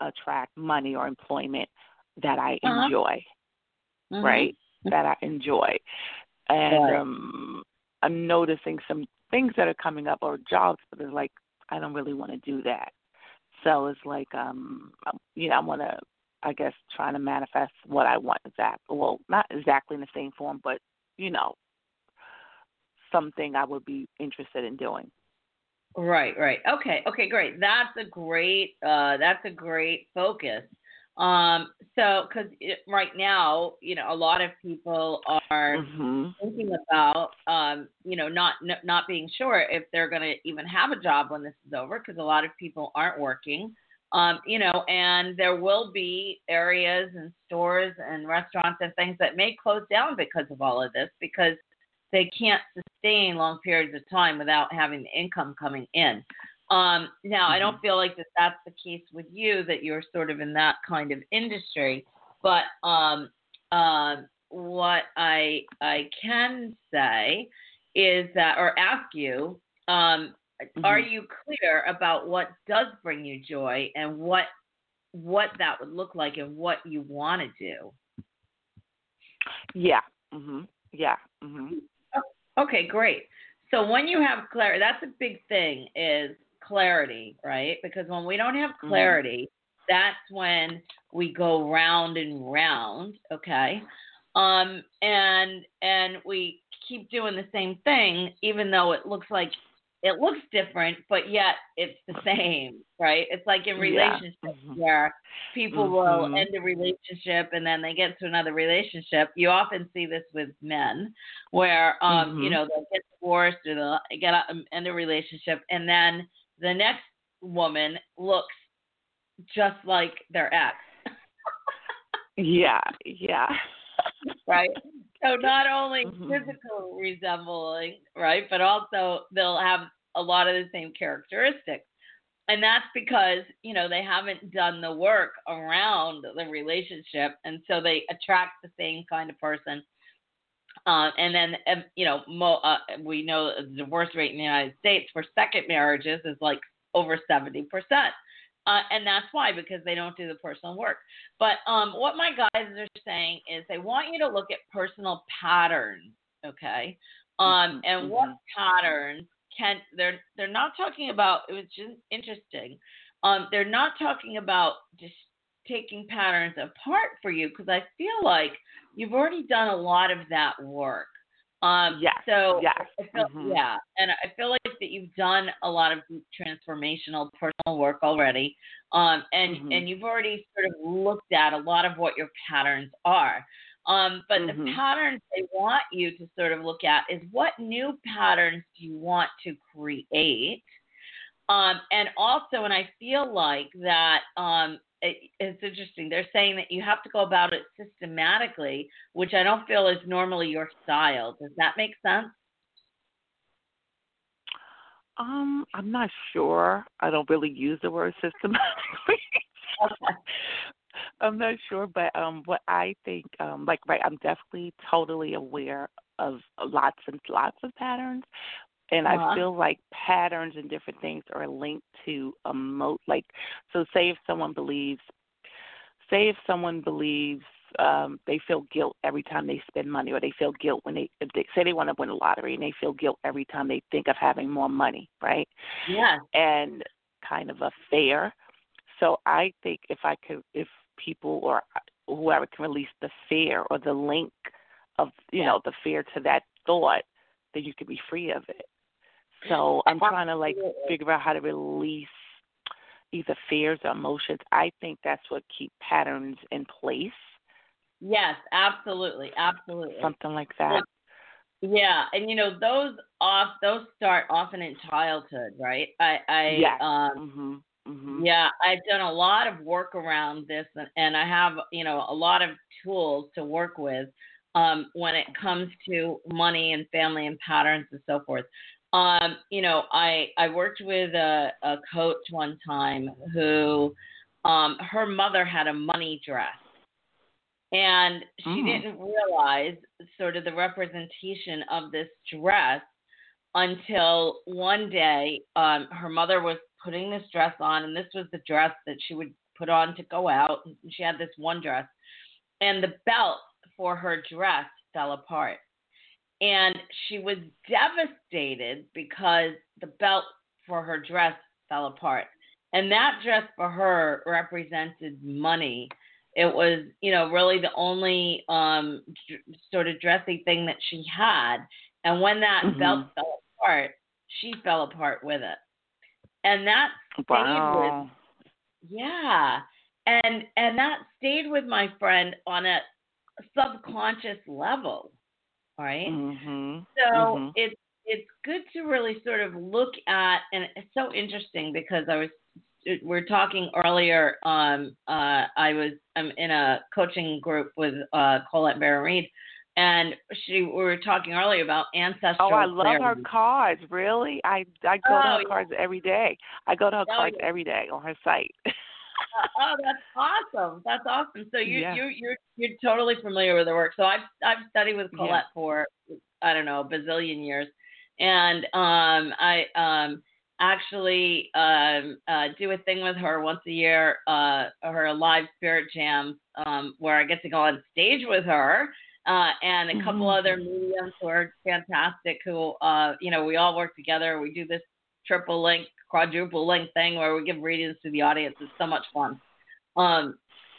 attract money or employment that I Uh-huh. enjoy, Mhm. right? That I enjoy. And Right. um, I'm noticing some things that are coming up or jobs, but it's like, I don't really want to do that. So it's like, um, um, you know, I want to, I guess, trying to manifest what I want exactly. Well, not exactly in the same form, but, you know, something I would be interested in doing. Right, right. Okay, okay, great. That's a great uh that's a great focus. Um so cuz right now, you know, a lot of people are Mhm. thinking about um you know, not n- not being sure if they're going to even have a job when this is over because a lot of people aren't working. Um you know, and there will be areas and stores and restaurants and things that may close down because of all of this because they can't sustain long periods of time without having the income coming in. Um, now, I don't Mhm. feel like that that's the case with you, that you're sort of in that kind of industry. But um, um, what I I can say is that, or ask you, um, are Mhm. you clear about what does bring you joy and what what that would look like and what you want to do? Yeah. Mhm. Yeah. Mhm. Oh, okay, great. So when you have clarity, that's a big thing is clarity, right? Because when we don't have Mhm. clarity, that's when we go round and round, okay? Um and and we keep doing the same thing even though it looks like it looks different, but yet it's the same, right? It's like in Yeah. relationships Mhm. where people will Mhm. end a relationship and then they get to another relationship. You often see this with men where um you Mhm. know they'll get divorced or they'll get a, end a relationship and then the next woman looks just like their ex. Yeah. Yeah. Right? So not only Mhm. physical resembling, right, but also they'll have a lot of the same characteristics. And that's because, you know, they haven't done the work around the relationship. And so they attract the same kind of person. Uh, and then, um, you know, mo- uh, we know the divorce rate in the United States for second marriages is like over seventy percent. Uh, and that's why, because they don't do the personal work. But um, what my guys are saying is they want you to look at personal patterns, okay? Um, Mhm. and what Mhm. patterns can they're they're not talking about. It was just interesting. Um, they're not talking about just taking patterns apart for you because I feel like you've already done a lot of that work. Um, Yes. so Yes. I feel, Mhm. yeah, and I feel like that you've done a lot of transformational personal work already, um, and Mhm. and you've already sort of looked at a lot of what your patterns are. Um, but the Mhm. patterns they want you to sort of look at is what new patterns do you want to create, um, and also, and I feel like that um, it, it's interesting. They're saying that you have to go about it systematically, which I don't feel is normally your style. Does that make sense? Um, I'm not sure. I don't really use the word systematically. Okay. I'm not sure, but um, what I think, um, like, right, I'm definitely totally aware of lots and lots of patterns, and I Uh-huh. feel like patterns and different things are linked to emo like, so say if someone believes, say if someone believes um, they feel guilt every time they spend money, or they feel guilt when they, if they say they want to win the lottery and they feel guilt every time they think of having more money, right? Yes. And kind of a fear. So I think if I could, if people or whoever can release the fear or the link of, you Yes. know, the fear to that thought, then you could be free of it. So I'm trying to like Absolutely. figure out how to release either fears or emotions. I think that's what keep patterns in place, Yes, absolutely. Absolutely. something like that. Yeah, and you know those off those start often in childhood, right? I Yes. I um Mhm. Mhm. Yeah, I've done a lot of work around this, and, and I have, you know, a lot of tools to work with um, when it comes to money and family and patterns and so forth. Um, you know, I I worked with a, a coach one time who um, her mother had a money dress, and she Mhm. didn't realize sort of the representation of this dress until one day um, her mother was putting this dress on, and this was the dress that she would put on to go out. She had this one dress, and the belt for her dress fell apart. And she was devastated because the belt for her dress fell apart. And that dress for her represented money. It was, you know, really the only um, d- sort of dressy thing that she had. And when that Mm-hmm. belt fell apart, she fell apart with it. And that stayed Wow. with, yeah. And, and that stayed with my friend on a subconscious level, right? Mm-hmm. So Mm-hmm. it's, it's good to really sort of look at, and it's so interesting because I was, we were talking earlier. Um, uh, I was I'm in a coaching group with uh, Colette Barron-Reed, and she we were talking earlier about ancestral. Oh, I love clarity. her cards. Really, I I go Oh, to her yeah. cards every day. I go to her Oh, cards yeah. every day on her site. Oh, that's awesome. That's awesome. So you Yeah. you you're you're totally familiar with her work. So I've I've studied with Yeah. Colette for I don't know a bazillion years, and um I um. actually um, uh, do a thing with her once a year, uh, her live spirit jam, um, where I get to go on stage with her uh, and a couple Mhm. other mediums who are fantastic. Who uh, you know, we all work together. We do this triple link, quadruple link thing where we give readings to the audience. It's so much fun. Um,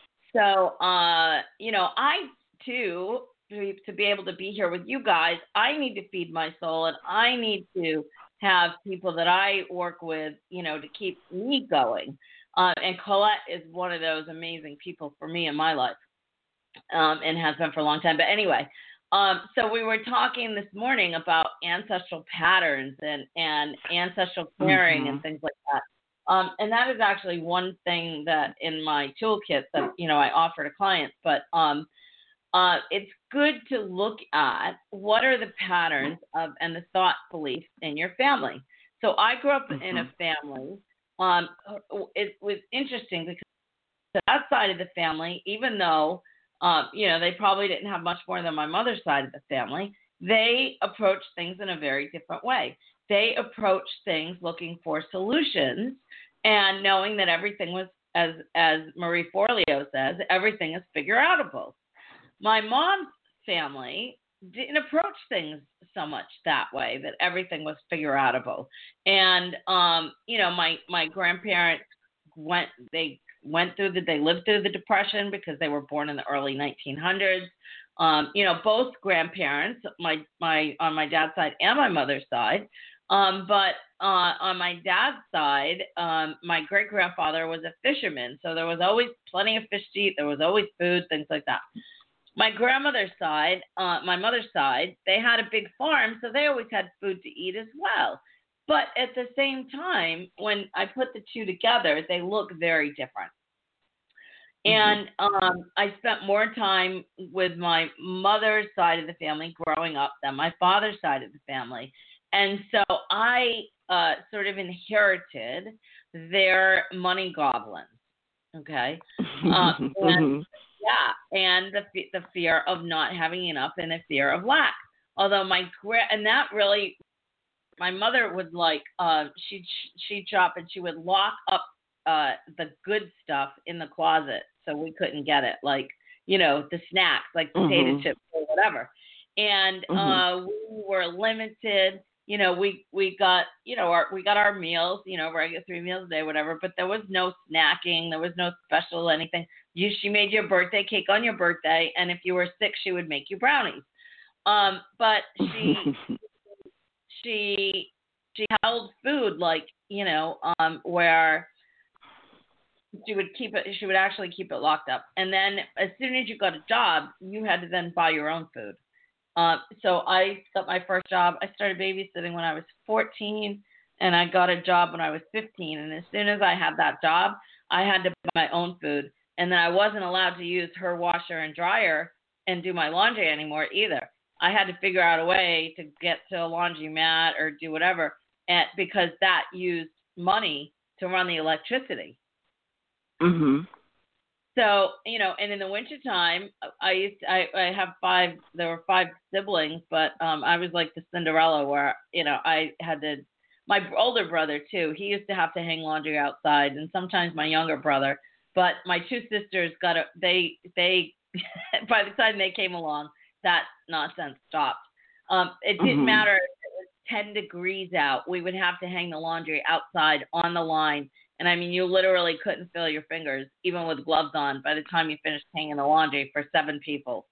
so uh, you know, I too. To, to be able to be here with you guys, I need to feed my soul, and I need to have people that I work with, you know, to keep me going. Uh, and Colette is one of those amazing people for me in my life, um, and has been for a long time. But anyway, um, so we were talking this morning about ancestral patterns and, and ancestral clearing Mhm. and things like that. Um, and that is actually one thing that in my toolkit that, you know, I offer to clients. But um, uh, it's good to look at what are the patterns of and the thought beliefs in your family. So I grew up in a Mhm. family. Um, it was interesting because that side of the family, even though um, you know they probably didn't have much more than my mother's side of the family, they approached things in a very different way. They approached things looking for solutions and knowing that everything was, as as Marie Forleo says, everything is figure outable. My mom's family didn't approach things so much that way, that everything was figure outable. And um, you know, my my grandparents went they went through the they lived through the Depression because they were born in the early nineteen hundreds. Um, you know, both grandparents, my my on my dad's side and my mother's side. Um, but uh, on my dad's side, um, my great grandfather was a fisherman, so there was always plenty of fish to eat. There was always food, things like that. My grandmother's side, uh, my mother's side, they had a big farm, so they always had food to eat as well. But at the same time, when I put the two together, they look very different. And um, I spent more time with my mother's side of the family growing up than my father's side of the family. And so I uh, sort of inherited their money goblins. Okay. Uh, and Mhm. yeah, and the the fear of not having enough and the fear of lack. Although my gra- and that really, my mother would like uh, she'd she'd shop and she would lock up uh, the good stuff in the closet so we couldn't get it, like you know the snacks like potato Mhm. chips or whatever. And Mhm. uh, we were limited. You know, we we got you know our we got our meals. You know, regular three meals a day, whatever. But there was no snacking. There was no special anything. You she made you a birthday cake on your birthday, and if you were sick, she would make you brownies. Um, but she she she held food like you know um where she would keep it she would actually keep it locked up, and then as soon as you got a job you had to then buy your own food. Uh, so I got my first job. I started babysitting when I was fourteen, and I got a job when I was fifteen, and as soon as I had that job I had to buy my own food, and then I wasn't allowed to use her washer and dryer and do my laundry anymore either. I had to figure out a way to get to a laundromat or do whatever, and, because that used money to run the electricity. Mhm. So, you know, and in the wintertime, I used to, I, I have five, there were five siblings, but um, I was like the Cinderella where, you know, I had to, my older brother too, he used to have to hang laundry outside. And sometimes my younger brother, But my two sisters got a, they, they, by the time they came along, that nonsense stopped. Um, it didn't Mhm. matter if it was ten degrees out. We would have to hang the laundry outside on the line. And I mean, you literally couldn't feel your fingers, even with gloves on, by the time you finished hanging the laundry for seven people.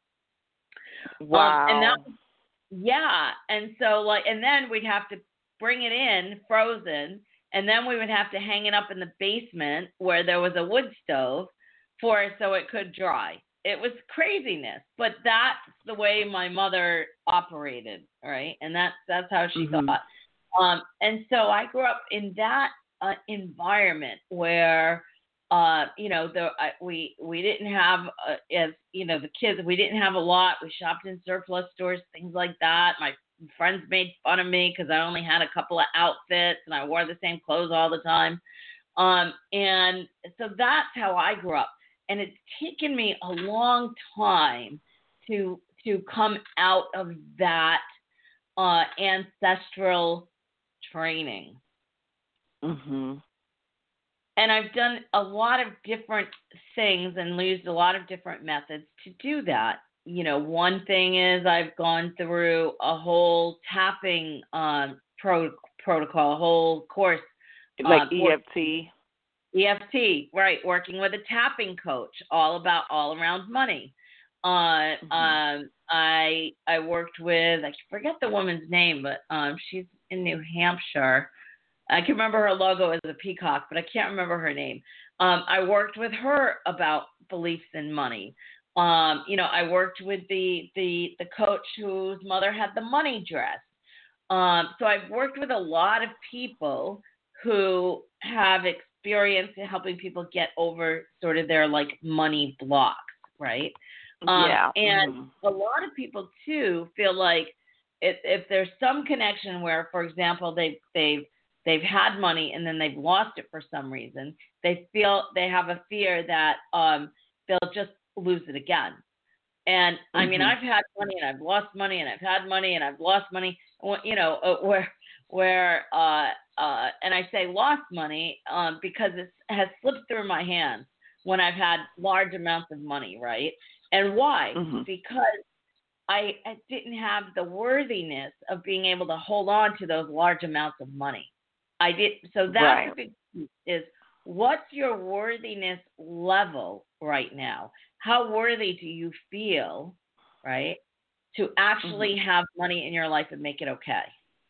Wow. Um, and that, yeah. And so, like, and then we'd have to bring it in frozen, and then we would have to hang it up in the basement where there was a wood stove for it so it could dry. It was craziness, but that's the way my mother operated, right? And that's that's how she Mhm. thought. Um, and so I grew up in that uh, environment where, uh, you know, the I, we we didn't have uh, as you know the kids we didn't have a lot. We shopped in surplus stores, things like that. My friends made fun of me because I only had a couple of outfits and I wore the same clothes all the time. Um, and so that's how I grew up. And it's taken me a long time to to come out of that uh, ancestral training. Mhm. And I've done a lot of different things and used a lot of different methods to do that. You know, one thing is I've gone through a whole tapping um, pro- protocol, a whole course. Like uh, E F T. E F T, right, working with a tapping coach, all about all around money. Uh, Mhm. um, I I worked with, I forget the woman's name, but um, she's in New Hampshire. I can remember her logo as a peacock, but I can't remember her name. Um, I worked with her about beliefs in money. Um, you know, I worked with the the the coach whose mother had the money dress. Um, so I've worked with a lot of people who have experience in helping people get over sort of their like money blocks, right? Um, Yeah. and Mhm. a lot of people too feel like if, if there's some connection where, for example, they've they've they've had money and then they've lost it for some reason, they feel they have a fear that um, they'll just lose it again. And I mean, Mhm. I've had money and I've lost money and I've had money and I've lost money. You know, uh, where where uh uh, and I say lost money um, because it has slipped through my hands when I've had large amounts of money, right? And why? Mhm. Because I, I didn't have the worthiness of being able to hold on to those large amounts of money. I did. So that's Right. a big piece is what's your worthiness level right now? How worthy do you feel, right, to actually Mhm. have money in your life and make it okay,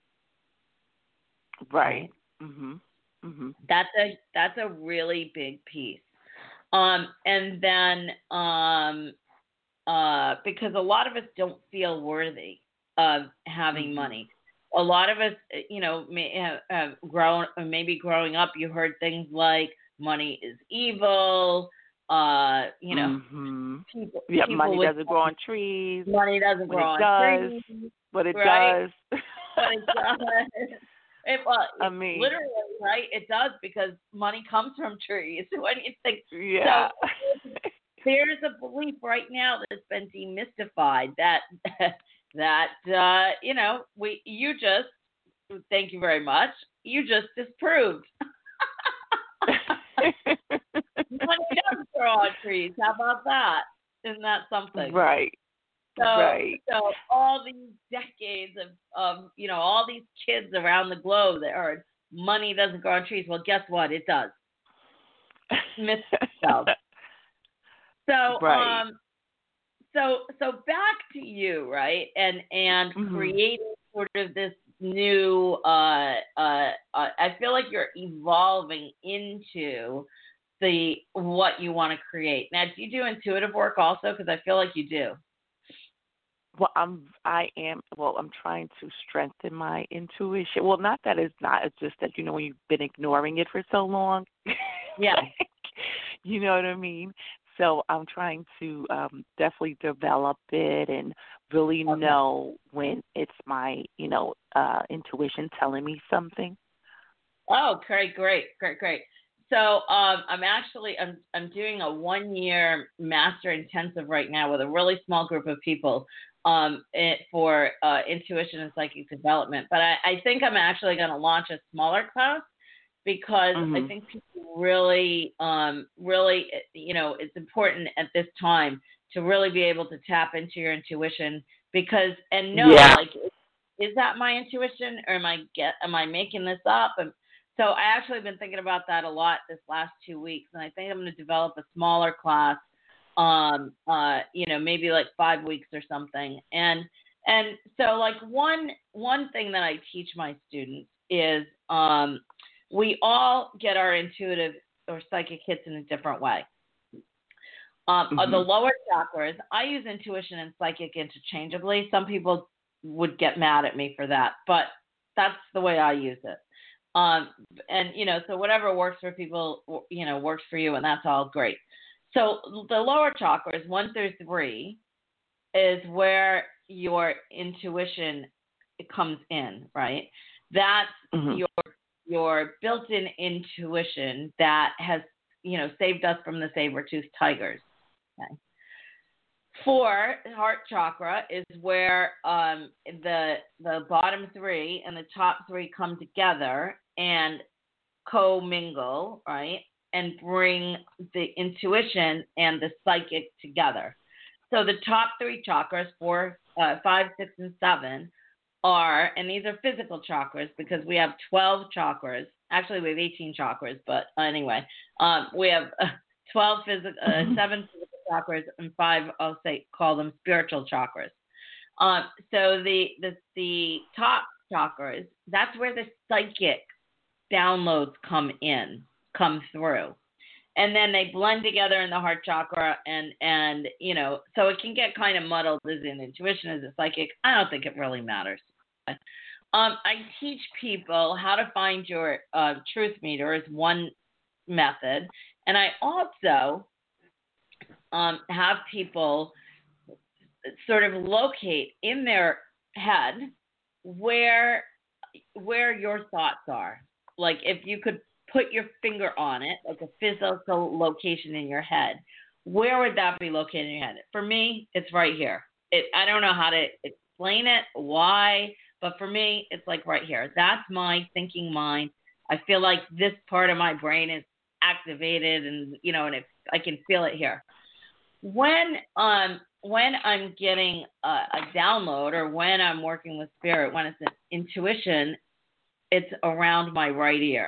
Right. right? Mhm. Mhm. That's a that's a really big piece. Um, and then um, uh, because a lot of us don't feel worthy of having Mhm. money. A lot of us, uh, you know, may have, have grown, or maybe growing up, you heard things like money is evil. Uh, you know, Mhm. people Yeah. people Money would doesn't grow on trees. money doesn't When grow it on does, trees, but it right? does. But it does. It, well, I it, mean, literally, right? It does because money comes from trees. When you think yeah. so, there's a belief right now that's been demystified that that uh, you know we you just thank you very much you just disproved money does grow on trees. How about that? Isn't that something? Right. So Right. so all these decades of of you know all these kids around the globe that heard money doesn't grow on trees. Well, guess what? It does. Myth itself. So Right. um so so back to you, right? And and Mhm. creating sort of this new uh, uh uh I feel like you're evolving into the what you want to create. Now, do you do intuitive work also? Because I feel like you do. Well, I'm. I am. Well, I'm trying to strengthen my intuition. Well, not that it's not. It's just that you know when you've been ignoring it for so long. Yeah. Like, you know what I mean? So I'm trying to um, definitely develop it and really Okay. know when it's my, you know, uh, intuition telling me something. Oh, great, great, great, great. So um, I'm actually I'm I'm doing a one year master intensive right now with a really small group of people um, it, for uh, intuition and psychic development. But I, I think I'm actually going to launch a smaller class because Mm-hmm. I think people really, um, really, you know, it's important at this time to really be able to tap into your intuition because, and know, Yeah. like, is that my intuition or am I get, am I making this up? And so I actually have been thinking about that a lot this last two weeks, and I think I'm going to develop a smaller class, um, uh, you know, maybe like five weeks or something. And and so like one one thing that I teach my students is um, we all get our intuitive or psychic hits in a different way. Um, Mm-hmm. The lower chakras, I use intuition and psychic interchangeably. Some people would get mad at me for that, but that's the way I use it. Um, and, you know, so whatever works for people, you know, works for you, and that's all great. So the lower chakras, one through three, is where your intuition comes in, right? That's Mm-hmm. your your built-in intuition that has, you know, saved us from the saber-toothed tigers. Okay. Four, heart chakra, is where um, the the bottom three and the top three come together and co-mingle, right, and bring the intuition and the psychic together. So the top three chakras, four, uh, five, six, and seven, are, and these are physical chakras because we have twelve chakras. Actually, we have eighteen chakras, but anyway, um, we have uh, twelve physical, uh, seven physical chakras, and five, I'll say, call them spiritual chakras. Um, so the, the the top chakras, that's where the psychic downloads come in, come through. And then they blend together in the heart chakra, and, and you know, so it can get kind of muddled. Is it intuition? Is it psychic? I don't think it really matters. Um, I teach people how to find your uh, truth meter is one method. And I also um, have people sort of locate in their head where where your thoughts are. Like if you could put your finger on it, like a physical location in your head, where would that be located in your head? For me, it's right here. It, I don't know how to explain it, why, but for me, it's like right here. That's my thinking mind. I feel like this part of my brain is activated, and you know, and it, I can feel it here. When um when I'm getting a, a download, or when I'm working with spirit, when it's an intuition, it's around my right ear.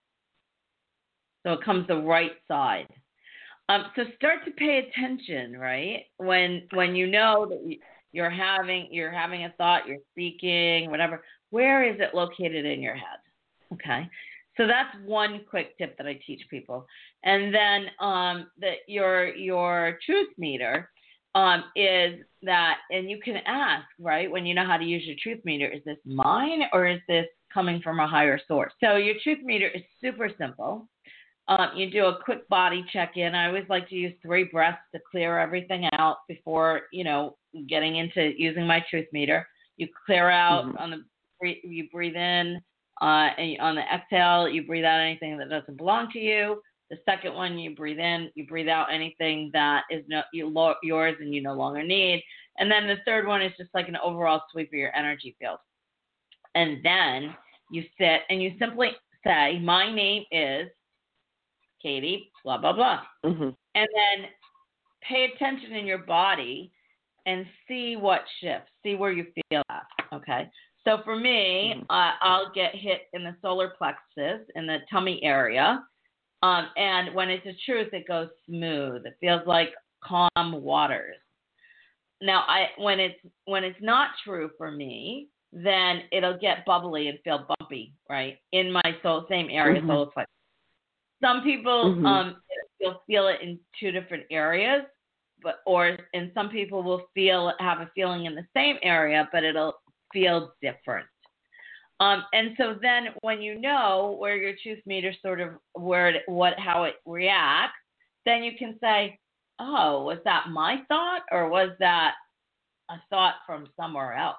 So it comes the right side. Um, so start to pay attention, right? When when you know that you're having you're having a thought, you're speaking, whatever. Where is it located in your head? Okay. So that's one quick tip that I teach people. And then um, that your your truth meter um, is that, and you can ask, right, when you know how to use your truth meter, is this mine or is this coming from a higher source? So your truth meter is super simple. Um, you do a quick body check-in. I always like to use three breaths to clear everything out before, you know, getting into using my truth meter. You clear out mm-hmm. on the, you breathe in, uh, and on the exhale, you breathe out anything that doesn't belong to you. The second one, you breathe in, you breathe out anything that is no, you, yours and you no longer need. And then the third one is just like an overall sweep of your energy field. And then you sit and you simply say, my name is Katie, blah, blah, blah. Mm-hmm. And then pay attention in your body and see what shifts, see where you feel at, okay? So for me, mm-hmm. uh, I'll get hit in the solar plexus, in the tummy area, um, and when it's a truth, it goes smooth. It feels like calm waters. Now, I when it's when it's not true for me, then it'll get bubbly and feel bumpy, right, in my soul, same area, mm-hmm. solar plexus. Some people, mm-hmm. um, you'll feel it in two different areas, but or and some people will feel have a feeling in the same area, but it'll feel different. Um, and so then, when you know where your truth meter sort of where it, what how it reacts, then you can say, "Oh, was that my thought, or was that a thought from somewhere else?"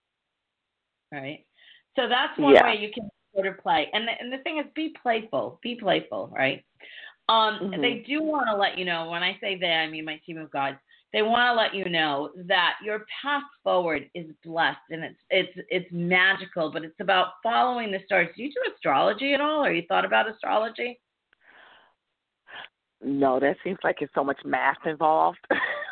Right. So that's one yeah. way you can sort of play. And the, and the thing is, be playful. Be playful, right? Um, mm-hmm. They do want to let you know, when I say they, I mean my team of guides, they want to let you know that your path forward is blessed and it's it's it's magical, but it's about following the stars. Do you do astrology at all, or you thought about astrology? No, that seems like it's so much math involved.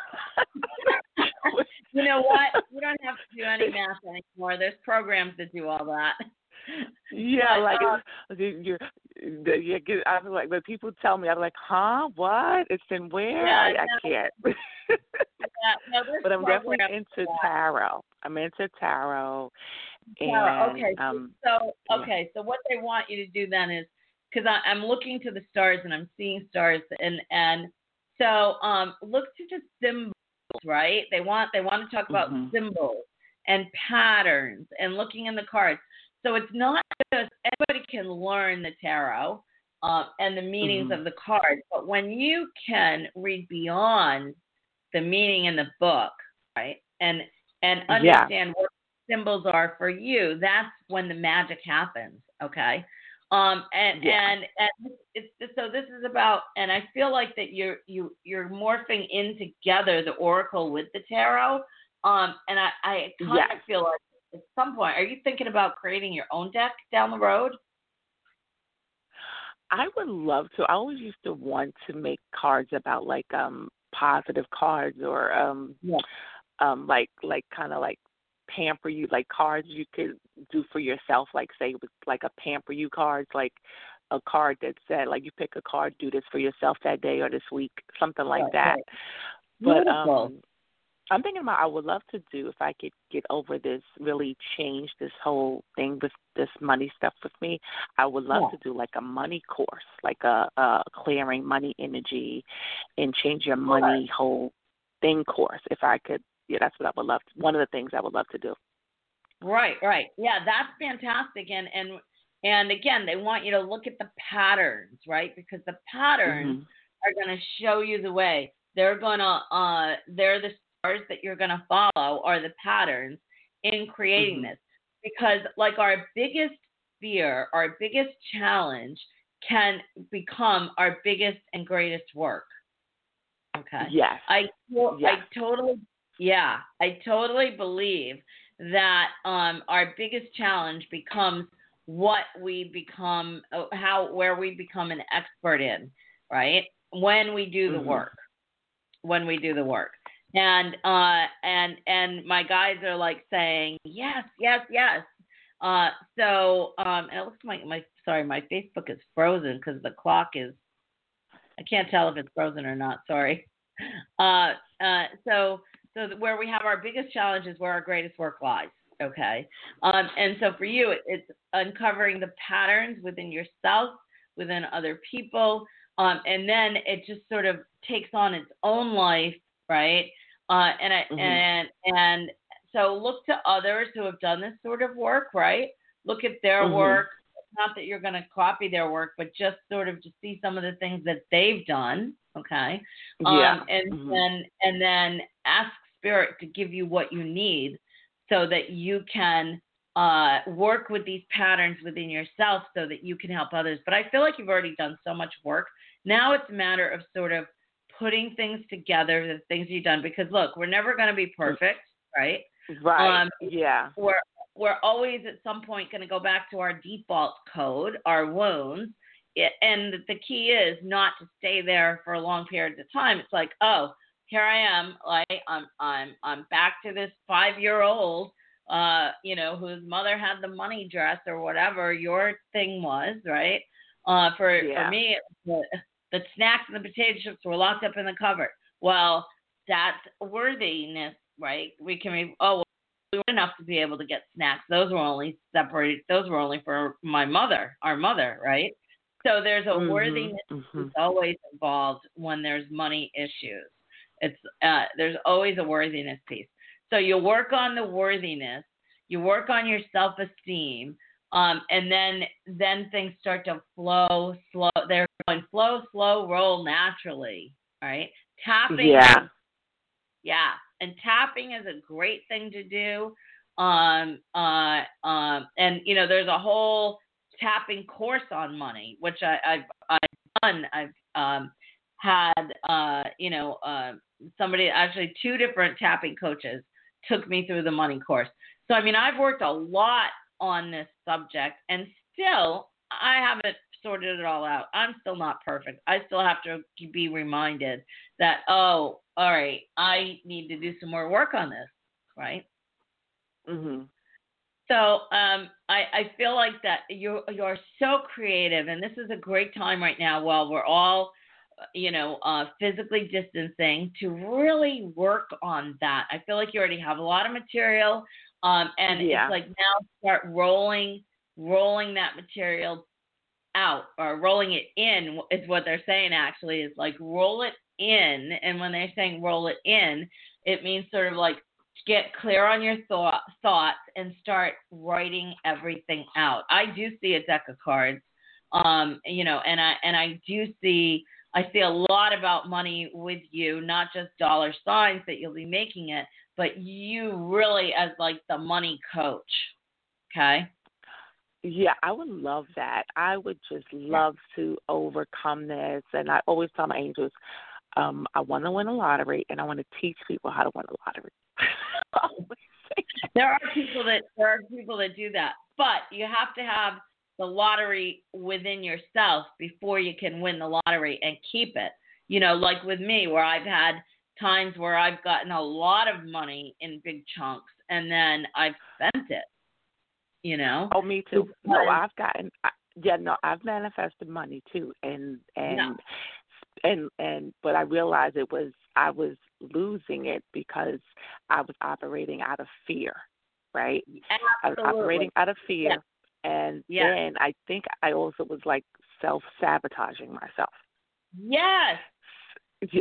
You know what? You don't have to do any math anymore. There's programs that do all that. Yeah, but, like uh, it's, you're, you get. I was like, when people tell me, I'm like, huh, what? It's in where? Yeah, I, I no. can't. yeah, no, there's But I'm definitely programs for into that. tarot. I'm into tarot, and Tarot. Okay, um, so yeah. okay, so what they want you to do then is because I'm looking to the stars and I'm seeing stars and and so um look to the symbols, right? They want they want to talk about Mhm. symbols and patterns and looking in the cards. So it's not just anybody can learn the tarot um, and the meanings Mhm. of the cards, but when you can read beyond the meaning in the book, right, and and Yeah. understand what symbols are for you, that's when the magic happens. Okay, um, and Yeah. and and it's so this is about, and I feel like that you're you you're morphing in together the oracle with the tarot, um, and I I kind Yes. of feel like at some point, are you thinking about creating your own deck down the road? I would love to. I always used to want to make cards about like um positive cards or um Yeah. um like like kind of like pamper you, like cards you could do for yourself, like say with like a pamper you cards, like a card that said like you pick a card, do this for yourself that day or this week, something like Right, that. right. But Beautiful. um I'm thinking about I would love to do if I could get over this, really change this whole thing with this money stuff with me. I would love Yeah. to do like a money course, like a, a clearing money energy and change your money whole thing course. If I could, yeah, that's what I would love. To, one of the things I would love to do. Right, right. Yeah, that's fantastic. And and and again, they want you to look at the patterns, right? Because the patterns Mhm. are going to show you the way. They're going to uh they're the stars that you're going to follow are the patterns in creating Mhm. this. Because like our biggest fear, our biggest challenge can become our biggest and greatest work. Okay. Yes. I to- Yes. I totally yeah, I totally believe that um our biggest challenge becomes what we become uh, how where we become an expert in, right? When we do the Mhm. work. When we do the work. And uh and and my guys are like saying, "Yes, yes, yes." Uh so um and it looks like my sorry, my Facebook is frozen cuz the clock is I can't tell if it's frozen or not. Sorry. Uh, uh, so, so where we have our biggest challenge is where our greatest work lies. Okay. Um, and so for you, it, it's uncovering the patterns within yourself, within other people, um, and then it just sort of takes on its own life, right? Uh, and I, Mhm. and and so look to others who have done this sort of work, right? Look at their Mhm. work. Not that you're going to copy their work, but just sort of to see some of the things that they've done. Okay. Yeah. Um, and Mhm. then and then ask spirit to give you what you need so that you can uh, work with these patterns within yourself so that you can help others. But I feel like you've already done so much work. Now it's a matter of sort of putting things together, the things you've done, because look, we're never going to be perfect, right? Right. Um, Yeah. we're we're always at some point going to go back to our default code, our wounds. It, and the key is not to stay there for a long period of time. It's like, oh, here I am, like I'm I'm I'm back to this five year old, uh, you know, whose mother had the money dress or whatever your thing was, right? Uh, for for Yeah. me, the, the snacks and the potato chips were locked up in the cupboard. Well, that's worthiness, right? We can be, oh, well, we were enough to be able to get snacks. Those were only separated. Those were only for my mother, our mother, right? So there's a Mhm. worthiness Mhm. that's always involved when there's money issues. It's uh, there's always a worthiness piece. So you work on the worthiness, you work on your self-esteem, um, and then then things start to flow slow. They're going flow, slow, roll naturally. All right, tapping. Yeah. Yeah, and tapping is a great thing to do. Um, uh, um, and you know, there's a whole tapping course on money, which I, I've I've done. I've um, had, uh, you know, uh, somebody, actually two different tapping coaches took me through the money course. So, I mean, I've worked a lot on this subject, and still I haven't sorted it all out. I'm still not perfect. I still have to be reminded that, oh, all right, I need to do some more work on this, right? Mm-hmm. So um, I, I feel like that you you're so creative, and this is a great time right now while we're all, you know, uh, physically distancing, to really work on that. I feel like you already have a lot of material, um, and Yeah. it's like now start rolling rolling that material out, or rolling it in is what they're saying. Actually, is like roll it in, and when they're saying roll it in, it means sort of like get clear on your thought, thoughts and start writing everything out. I do see a deck of cards, um, you know, and I and I do see I see a lot about money with you, not just dollar signs that you'll be making it, but you really as like the money coach. Okay. Yeah, I would love that. I would just love to overcome this. And I always tell my angels, um, I want to win a lottery, and I want to teach people how to win a lottery. I always say that. There are people that there are people that do that, but you have to have the lottery within yourself before you can win the lottery and keep it. You know, like with me, where I've had times where I've gotten a lot of money in big chunks, and then I've spent it. You know? Oh, me too. Because, No, I've gotten. I, yeah, no, I've manifested money too, and and. Yeah. And and but I realized it was I was losing it because I was operating out of fear, right? Absolutely. I was operating out of fear, Yeah. and Yeah. then I think I also was like self sabotaging myself. Yes. Yeah.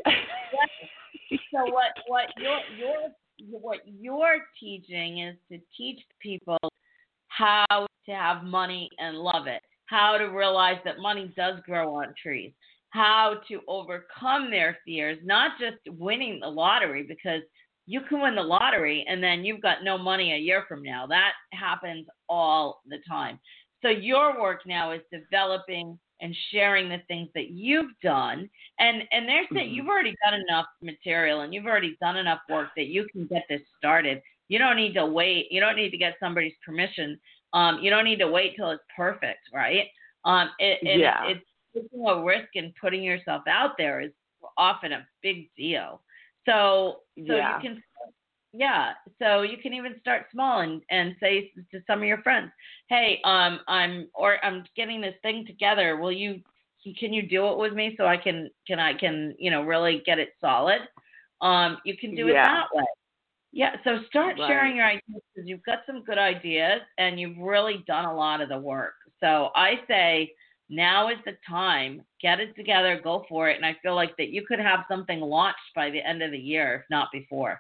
Yes. So what what you're you're what you're teaching is to teach people how to have money and love it, how to realize that money does grow on trees, how to overcome their fears, not just winning the lottery, because you can win the lottery and then you've got no money a year from now. That happens all the time. So your work now is developing and sharing the things that you've done. And, and they're saying Mm-hmm. you've already done enough material and you've already done enough work that you can get this started. You don't need to wait. You don't need to get somebody's permission. Um, you don't need to wait till it's perfect, right? Um, it, and Yeah. it, it's taking a risk and putting yourself out there is often a big deal. So, so Yeah. you can, yeah. So you can even start small and, and say to some of your friends, "Hey, um, I'm or I'm getting this thing together. Will you? Can you do it with me so I can can I can you know really get it solid?" Um, you can do Yeah. it that way. Yeah. So start Right. sharing your ideas because you've got some good ideas and you've really done a lot of the work. So I say, now is the time. Get it together. Go for it. And I feel like that you could have something launched by the end of the year, if not before.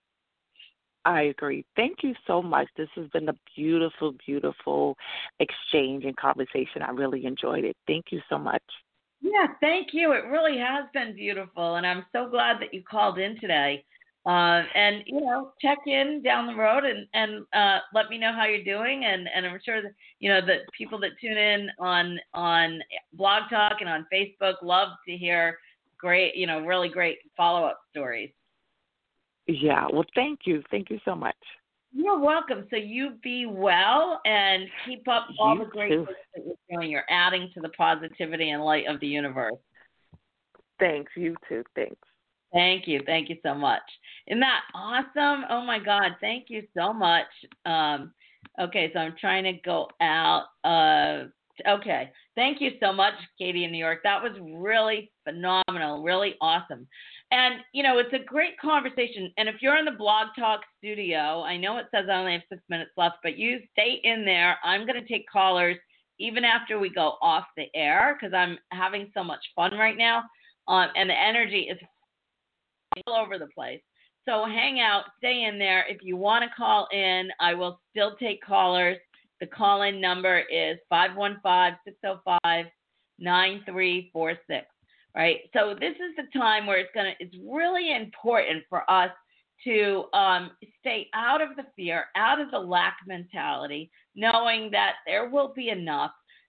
I agree. Thank you so much. This has been a beautiful, beautiful exchange and conversation. I really enjoyed it. Thank you so much. Yeah, thank you. It really has been beautiful. And I'm so glad that you called in today. Uh, and, you know, check in down the road and, and uh, let me know how you're doing. And, and I'm sure that, you know, that people that tune in on on Blog Talk and on Facebook love to hear great, you know, really great follow-up stories. Yeah. Well, thank you. Thank you so much. You're welcome. So you be well and keep up all You the great too. things that you're doing. You're adding to the positivity and light of the universe. Thanks. You too. Thanks. Thank you. Thank you so much. Isn't that awesome? Oh, my God. Thank you so much. Um, okay, so I'm trying to go out. Uh, okay. Thank you so much, Katie in New York. That was really phenomenal, really awesome. And, you know, it's a great conversation. And if you're in the Blog Talk studio, I know it says I only have six minutes left, but you stay in there. I'm going to take callers even after we go off the air because I'm having so much fun right now. Um, and the energy is all over the place. So hang out, stay in there. If you want to call in, I will still take callers. The call-in number is five one five, six oh five, nine three four six. Right? So this is the time where it's gonna it's really important for us to um, stay out of the fear, out of the lack mentality, knowing that there will be enough.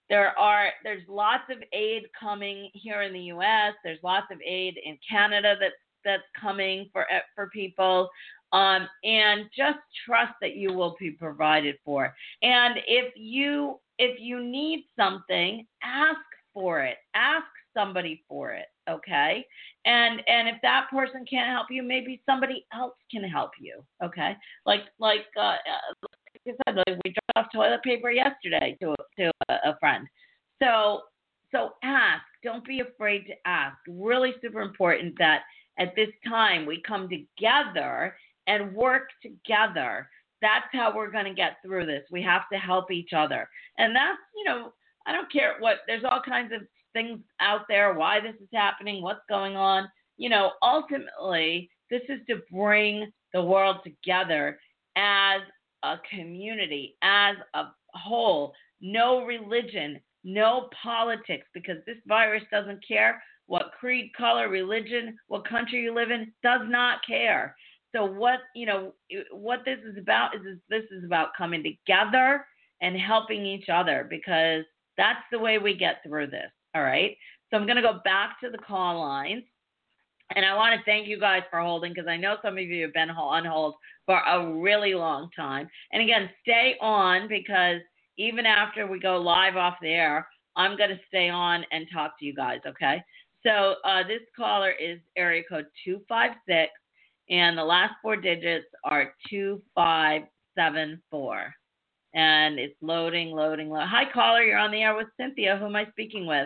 there are there's lots of aid coming here in the U S. There's lots of aid in Canada that's that's coming for for people. Um, and just trust that you will be provided for. And if you if you need something, ask for it. Ask somebody for it, okay? And and if that person can't help you, maybe somebody else can help you, okay? Like like uh, like I said, like we dropped off toilet paper yesterday to to a, a friend. So so ask. Don't be afraid to ask. Really super important that at this time we come together and work together. That's how we're going to get through this. We have to help each other. And that's, you know, I don't care what, there's all kinds of things out there, why this is happening, what's going on. You know, ultimately, this is to bring the world together as a community, as a whole. No religion, no politics, because this virus doesn't care what creed, color, religion, what country you live in, does not care. So what, you know, what this is about is, is this is about coming together and helping each other, because that's the way we get through this. All right. So I'm going to go back to the call lines, and I want to thank you guys for holding, because I know some of you have been on hold for a really long time. And again, stay on, because even after we go live off the air, I'm going to stay on and talk to you guys. Okay. So uh, this caller is area code two five six. And the last four digits are two five seven four. And it's loading, loading, loading. Hi, caller. You're on the air with Cynthia. Who am I speaking with?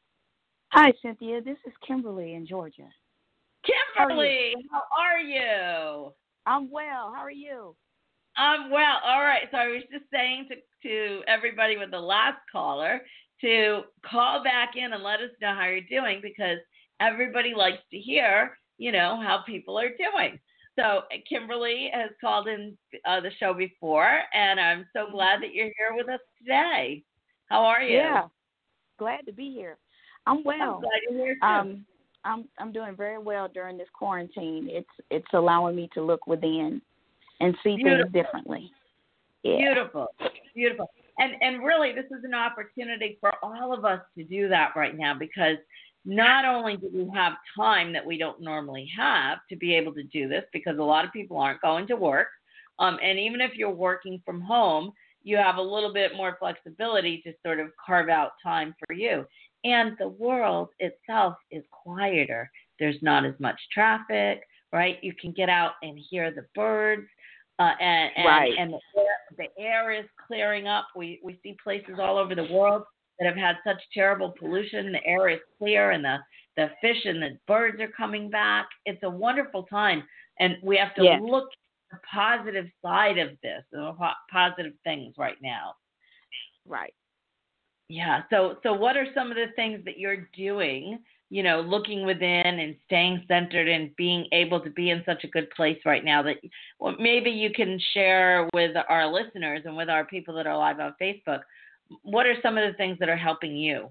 Hi, Cynthia. This is Kimberly in Georgia. Kimberly, how are you? How are you? I'm well. How are you? I'm well. All right. So I was just saying to, to everybody with the last caller to call back in and let us know how you're doing, because everybody likes to hear, you know, how people are doing. So Kimberly has called in uh, the show before, and I'm so glad that you're here with us today. How are you? Yeah, glad to be here. I'm well. I'm glad you're here too. Um, I'm I'm doing very well during this quarantine. It's it's allowing me to look within and see Beautiful. things differently. Yeah. Beautiful, beautiful. And and really, this is an opportunity for all of us to do that right now, because not only do we have time that we don't normally have to be able to do this, because a lot of people aren't going to work. Um, and even if you're working from home, you have a little bit more flexibility to sort of carve out time for you. And the world itself is quieter. There's not as much traffic, right? You can get out and hear the birds. Uh, and and, right. and the, air, the air is clearing up. We, we see places all over the world that have had such terrible pollution. The air is clear, and the, the fish and the birds are coming back. It's a wonderful time, and we have to yes. look at the positive side of this, the positive things right now. Right. Yeah. So, so what are some of the things that you're doing, you know, looking within and staying centered and being able to be in such a good place right now that well, maybe you can share with our listeners and with our people that are live on Facebook? What are some of the things that are helping you?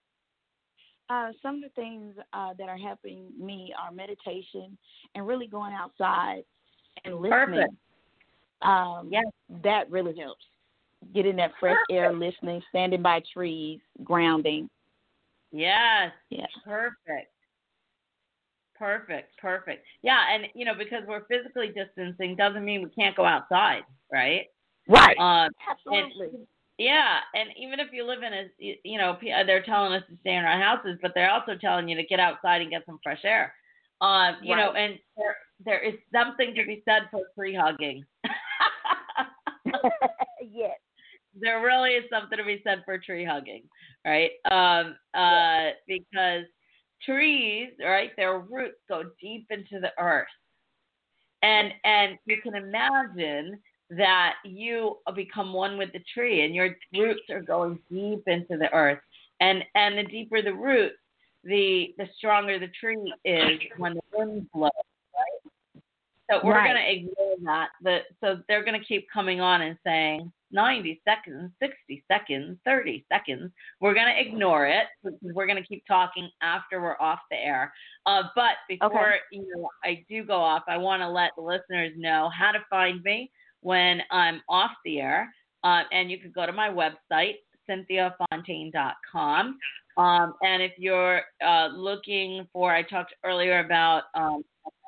Uh, some of the things uh, that are helping me are meditation and really going outside and listening. Perfect. Um, yes. That really helps. Getting that fresh Perfect. Air, listening, standing by trees, grounding. Yes. Yes. Perfect. Perfect. Perfect. Yeah, and, you know, because we're physically distancing doesn't mean we can't go outside, right? Right. Um, Absolutely. And, yeah, and even if you live in a, you know, they're telling us to stay in our houses, but they're also telling you to get outside and get some fresh air. Um, you right. know, and there, there is something to be said for tree hugging. Yes. There really is something to be said for tree hugging, right? Um, uh, yes. Because trees, right, their roots go deep into the earth. And and you can imagine that you become one with the tree, and your roots are going deep into the earth. And and the deeper the roots, the the stronger the tree is when the wind blows, right? So we're right. going to ignore that. But, so they're going to keep coming on and saying ninety seconds, sixty seconds, thirty seconds. We're going to ignore it, because we're going to keep talking after we're off the air. Uh, but before okay. you know, I do go off, I want to let the listeners know how to find me when I'm off the air. Uh, and you can go to my website, cynthia fontaine dot com. Um, and if you're uh, looking for, I talked earlier about um,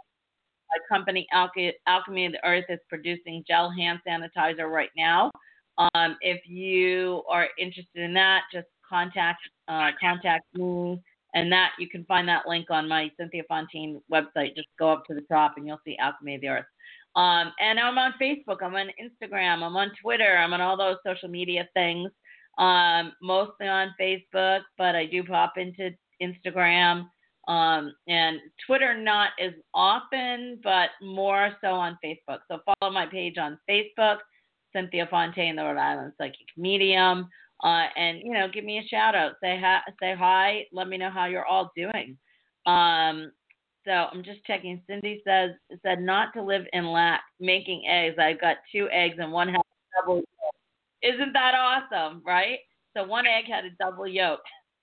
a company, Alche- Alchemy of the Earth, is producing gel hand sanitizer right now. Um, if you are interested in that, just contact uh, contact me, and that you can find that link on my Cynthia Fontaine website. Just go up to the top, and you'll see Alchemy of the Earth. Um, and I'm on Facebook, I'm on Instagram, I'm on Twitter, I'm on all those social media things. Um, mostly on Facebook, but I do pop into Instagram. Um, and Twitter not as often, but more so on Facebook. So follow my page on Facebook, Cynthia Fontaine, the Rhode Island Psychic Medium, uh, and you know, give me a shout out, say hi, say hi, let me know how you're all doing. Um, so I'm just checking. Cindy says said not to live in lack, making eggs. I've got two eggs and one has a double yolk. Isn't that awesome, right? So one egg had a double yolk.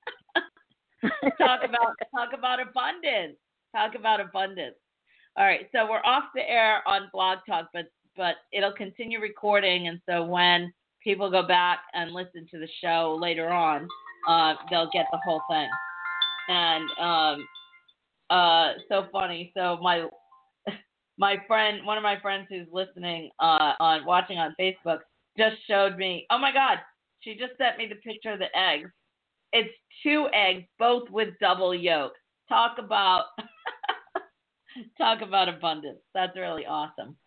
talk about talk about abundance. Talk about abundance. All right, so we're off the air on Blog Talk, but but it'll continue recording, and so when people go back and listen to the show later on, uh, they'll get the whole thing. And um, uh, so funny. So my my friend, one of my friends who's listening uh, on watching on Facebook, just showed me. Oh my God, she just sent me the picture of the eggs. It's two eggs, both with double yolk. Talk about talk about abundance. That's really awesome.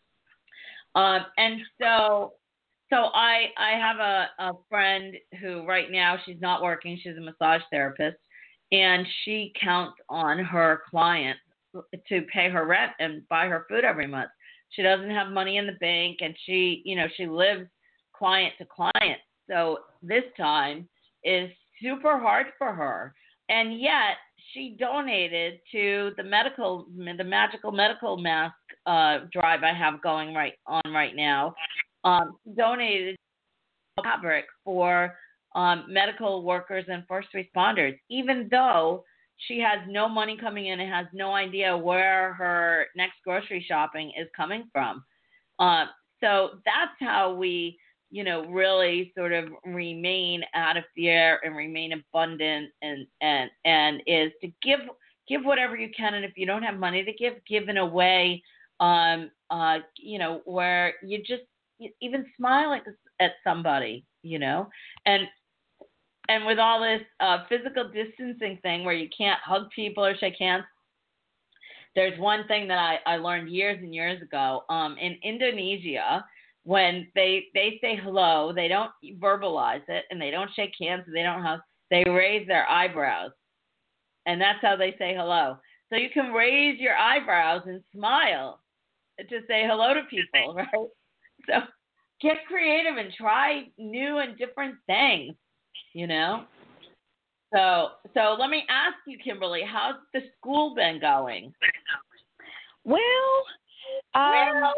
Um, and so, so I I have a, a friend who right now she's not working. She's a massage therapist, and she counts on her clients to pay her rent and buy her food every month. She doesn't have money in the bank, and she, you know, she lives client to client. So this time is super hard for her, and yet she donated to the medical, the magical medical mask uh, drive I have going right on right now. Um, donated fabric for um, medical workers and first responders, even though she has no money coming in and has no idea where her next grocery shopping is coming from. Uh, so that's how we, you know, really sort of remain out of fear and remain abundant, and and and is to give give whatever you can, and if you don't have money to give, give in a way, um, uh, you know, where you just even smile at, at somebody, you know, and and with all this uh, physical distancing thing where you can't hug people or shake hands. There's one thing that I, I learned years and years ago. Um, in Indonesia, when they they say hello, they don't verbalize it, and they don't shake hands, and they don't hug. They raise their eyebrows, and that's how they say hello. So you can raise your eyebrows and smile to say hello to people, right? So get creative and try new and different things, you know. So so let me ask you, Kimberly, how's the school been going? Well, um, Well,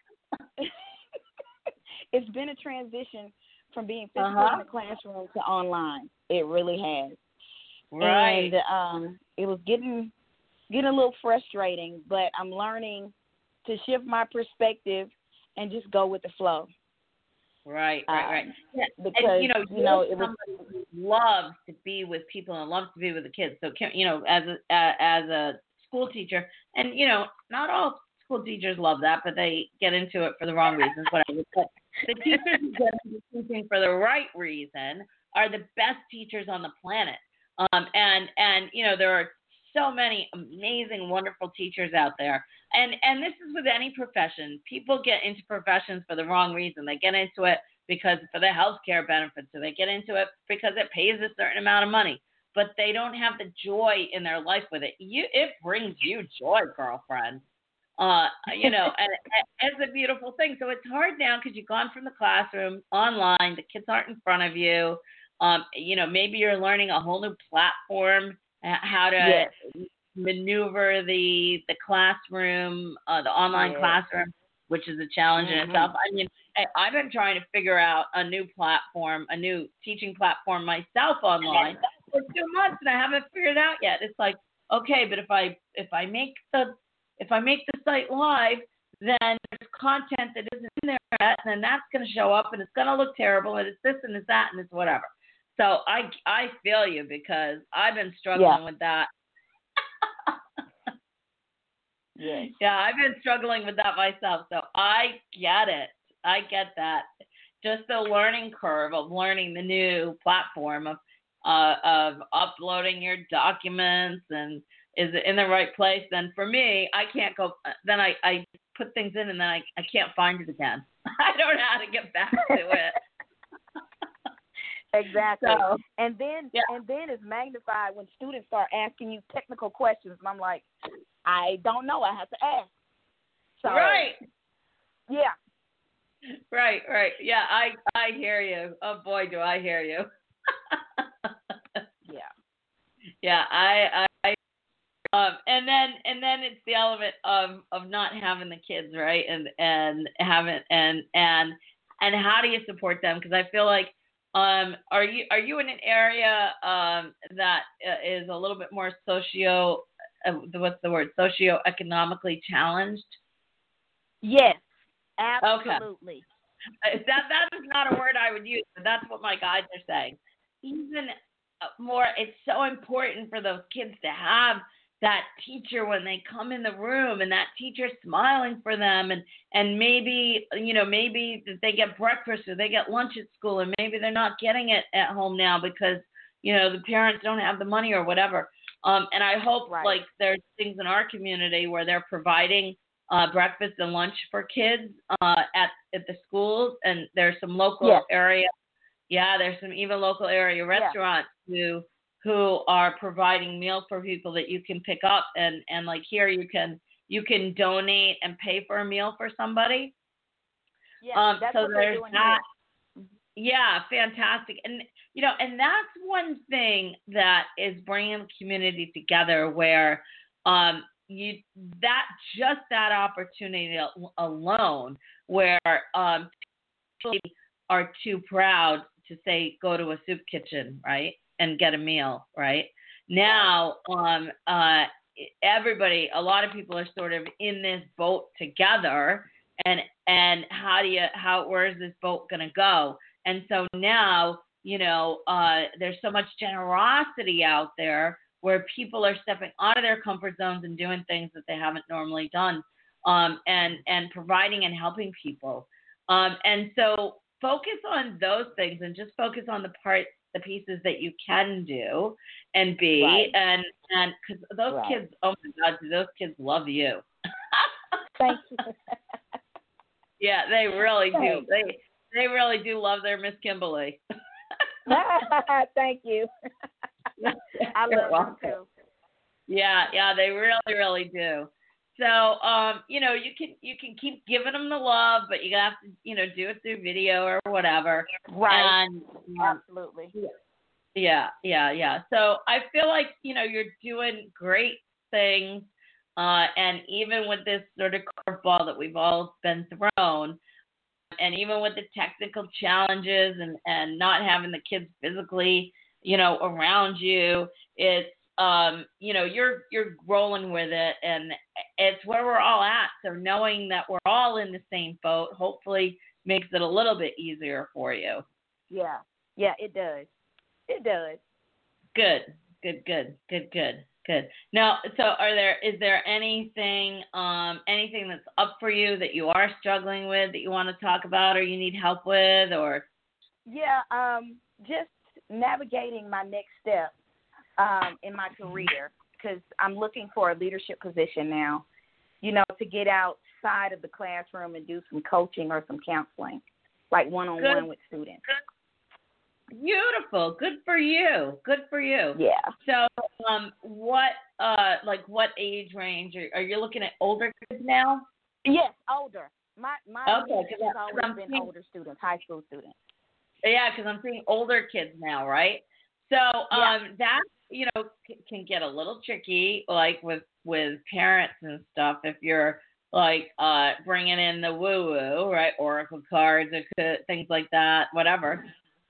it's been a transition from being physically Uh-huh. in the classroom to online. It really has. right. And um, it was getting getting a little frustrating, but I'm learning to shift my perspective and just go with the flow. Right, right, right. Um, Yeah, because, and, you know, you know, you're it was, somebody who loves to be with people and loves to be with the kids. So, Kim- you know, as a, uh, as a school teacher, and, you know, not all school teachers love that, but they get into it for the wrong reasons, whatever. But the teachers who get into teaching for the right reason are the best teachers on the planet. Um, and, and, you know, there are so many amazing, wonderful teachers out there. And and this is with any profession. People get into professions for the wrong reason. They get into it because for the healthcare benefits, or they get into it because it pays a certain amount of money. But they don't have the joy in their life with it. You, it brings you joy, girlfriend. Uh, you know, and, and it's a beautiful thing. So it's hard now because you've gone from the classroom online. The kids aren't in front of you. Um, you know, maybe you're learning a whole new platform, uh, how to yes. maneuver the the classroom, uh, the online Yes. classroom, which is a challenge Mhm. in itself. I mean, I, I've been trying to figure out a new platform, a new teaching platform myself online for two months, and I haven't figured it out yet. It's like, okay, but if I if I make the if I make the site live, then there's content that isn't in there yet, and then that's going to show up, and it's going to look terrible, and it's this and it's that and it's whatever. So I I feel you because I've been struggling Yeah. with that. Yes. Yeah, I've been struggling with that myself. So I get it. I get that. Just the learning curve of learning the new platform of uh, of uploading your documents and is it in the right place. Then for me, I can't go. Then I, I put things in and then I, I can't find it again. I don't know how to get back to it. Exactly. So, and then yeah. and then it's magnified when students start asking you technical questions, and I'm like, I don't know. I have to ask. So, right. Yeah. Right, right. Yeah, I I hear you. Oh boy, do I hear you. Yeah. Yeah, I I um and then and then it's the element of of not having the kids, right? And and having and and and how do you support them? Because I feel like um are you are you in an area um that is a little bit more socio uh, what's the word socioeconomically challenged? Yes. Absolutely. Okay. That that is not a word I would use, but that's what my guides are saying. Even more, it's so important for those kids to have that teacher when they come in the room, and that teacher smiling for them, and and maybe you know maybe that they get breakfast or they get lunch at school, and maybe they're not getting it at home now because you know the parents don't have the money or whatever. Um, and I hope Right. like there's things in our community where they're providing Uh, breakfast and lunch for kids uh, at at the schools, and there's some local Yes. area, yeah, there's some even local area restaurants who who are providing meals for people that you can pick up, and and like here you can you can donate and pay for a meal for somebody. Yeah. Um, That's so what they're there's doing that. here. Yeah, fantastic. And, you know, and that's one thing that is bringing the community together where um, you that just that opportunity al- alone where um, people are too proud to say, go to a soup kitchen, right, and get a meal, right? Now, um, uh, everybody, a lot of people are sort of in this boat together, and and how do you how where's this boat going to go? And so now, you know, uh, there's so much generosity out there where people are stepping out of their comfort zones and doing things that they haven't normally done, um, and and providing and helping people. Um, and so focus on those things and just focus on the part, the pieces that you can do and be, Right. and and because those Right. kids, oh my God, do those kids love you. Thank you. Yeah, they really do. Thanks. They they really do love their Miss Kimberly. Thank you. I You're love welcome. them too. Yeah, yeah, they really, really do. So, um, you know, you can you can keep giving them the love, but you have to, you know, do it through video or whatever. Right. And um, Absolutely. yeah, yeah, yeah. So I feel like you know you're doing great things, uh, and even with this sort of curveball that we've all been thrown, and even with the technical challenges and and not having the kids physically, you know, around you, it's um, you know, you're you're rolling with it, and it's where we're all at. So knowing that we're all in the same boat, hopefully, makes it a little bit easier for you. Yeah. Yeah, it does. It does. Good, good, good, good, good, good. Now, so are there is there anything um anything that's up for you that you are struggling with that you want to talk about or you need help with, or? Yeah, um, just navigating my next step um, in my career, because I'm looking for a leadership position now, you know, to get outside of the classroom and do some coaching or some counseling, like one-on-one Good. with students. Beautiful. Good for you. Good for you. Yeah. So, um, what, uh, like, what age range are, are you looking at? Older kids now? Yes, older. My my Okay, niche 'cause has I'm- always I'm been seeing- older students, high school students. Yeah, because I'm seeing older kids now, right? So, um, Yeah. that you know c- can get a little tricky, like with with parents and stuff. If you're like uh bringing in the woo woo, right? Oracle cards or c- things like that, whatever.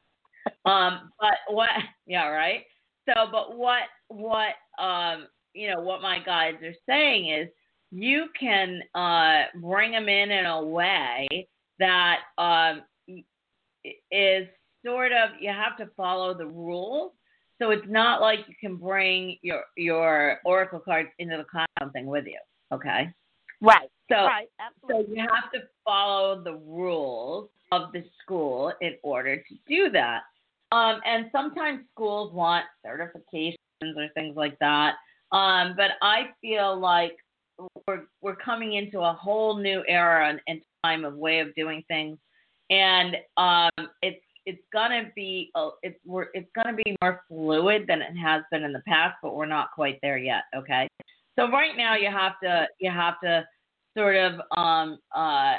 Um, but what? Yeah, right. So, but what? What? Um, you know, what my guides are saying is, you can uh, bring them in in a way that um, is sort of, you have to follow the rules. So it's not like you can bring your your oracle cards into the class something with you, okay? Right. So, right. so Absolutely. you have to follow the rules of the school in order to do that. Um, and sometimes schools want certifications or things like that. Um, but I feel like we're we're coming into a whole new era and, and time of way of doing things, and um, it's it's gonna be uh, it's we're it's gonna be more fluid than it has been in the past, but we're not quite there yet. Okay, so right now you have to you have to sort of um, uh,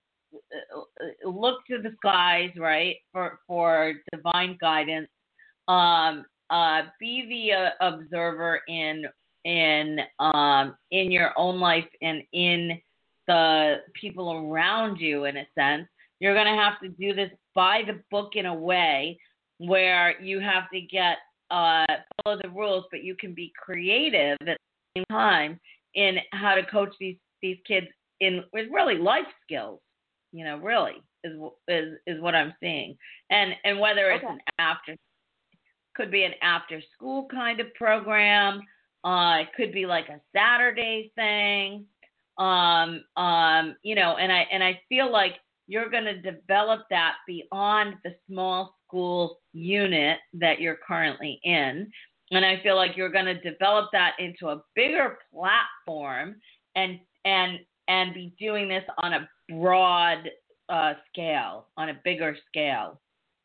look to the skies, right, for for divine guidance. Um, uh, be the uh, observer in in um, in your own life and in the people around you. In a sense, you're going to have to do this by the book in a way where you have to get uh, follow the rules, but you can be creative at the same time in how to coach these these kids in with really life skills. You know, really is is is what I'm seeing, and and whether it's Okay. an after could be an after school kind of program. Uh, it could be like a Saturday thing. Um, um, you know, and I and I feel like you're going to develop that beyond the small school unit that you're currently in. And I feel like you're going to develop that into a bigger platform and and and be doing this on a broad uh, scale, on a bigger scale.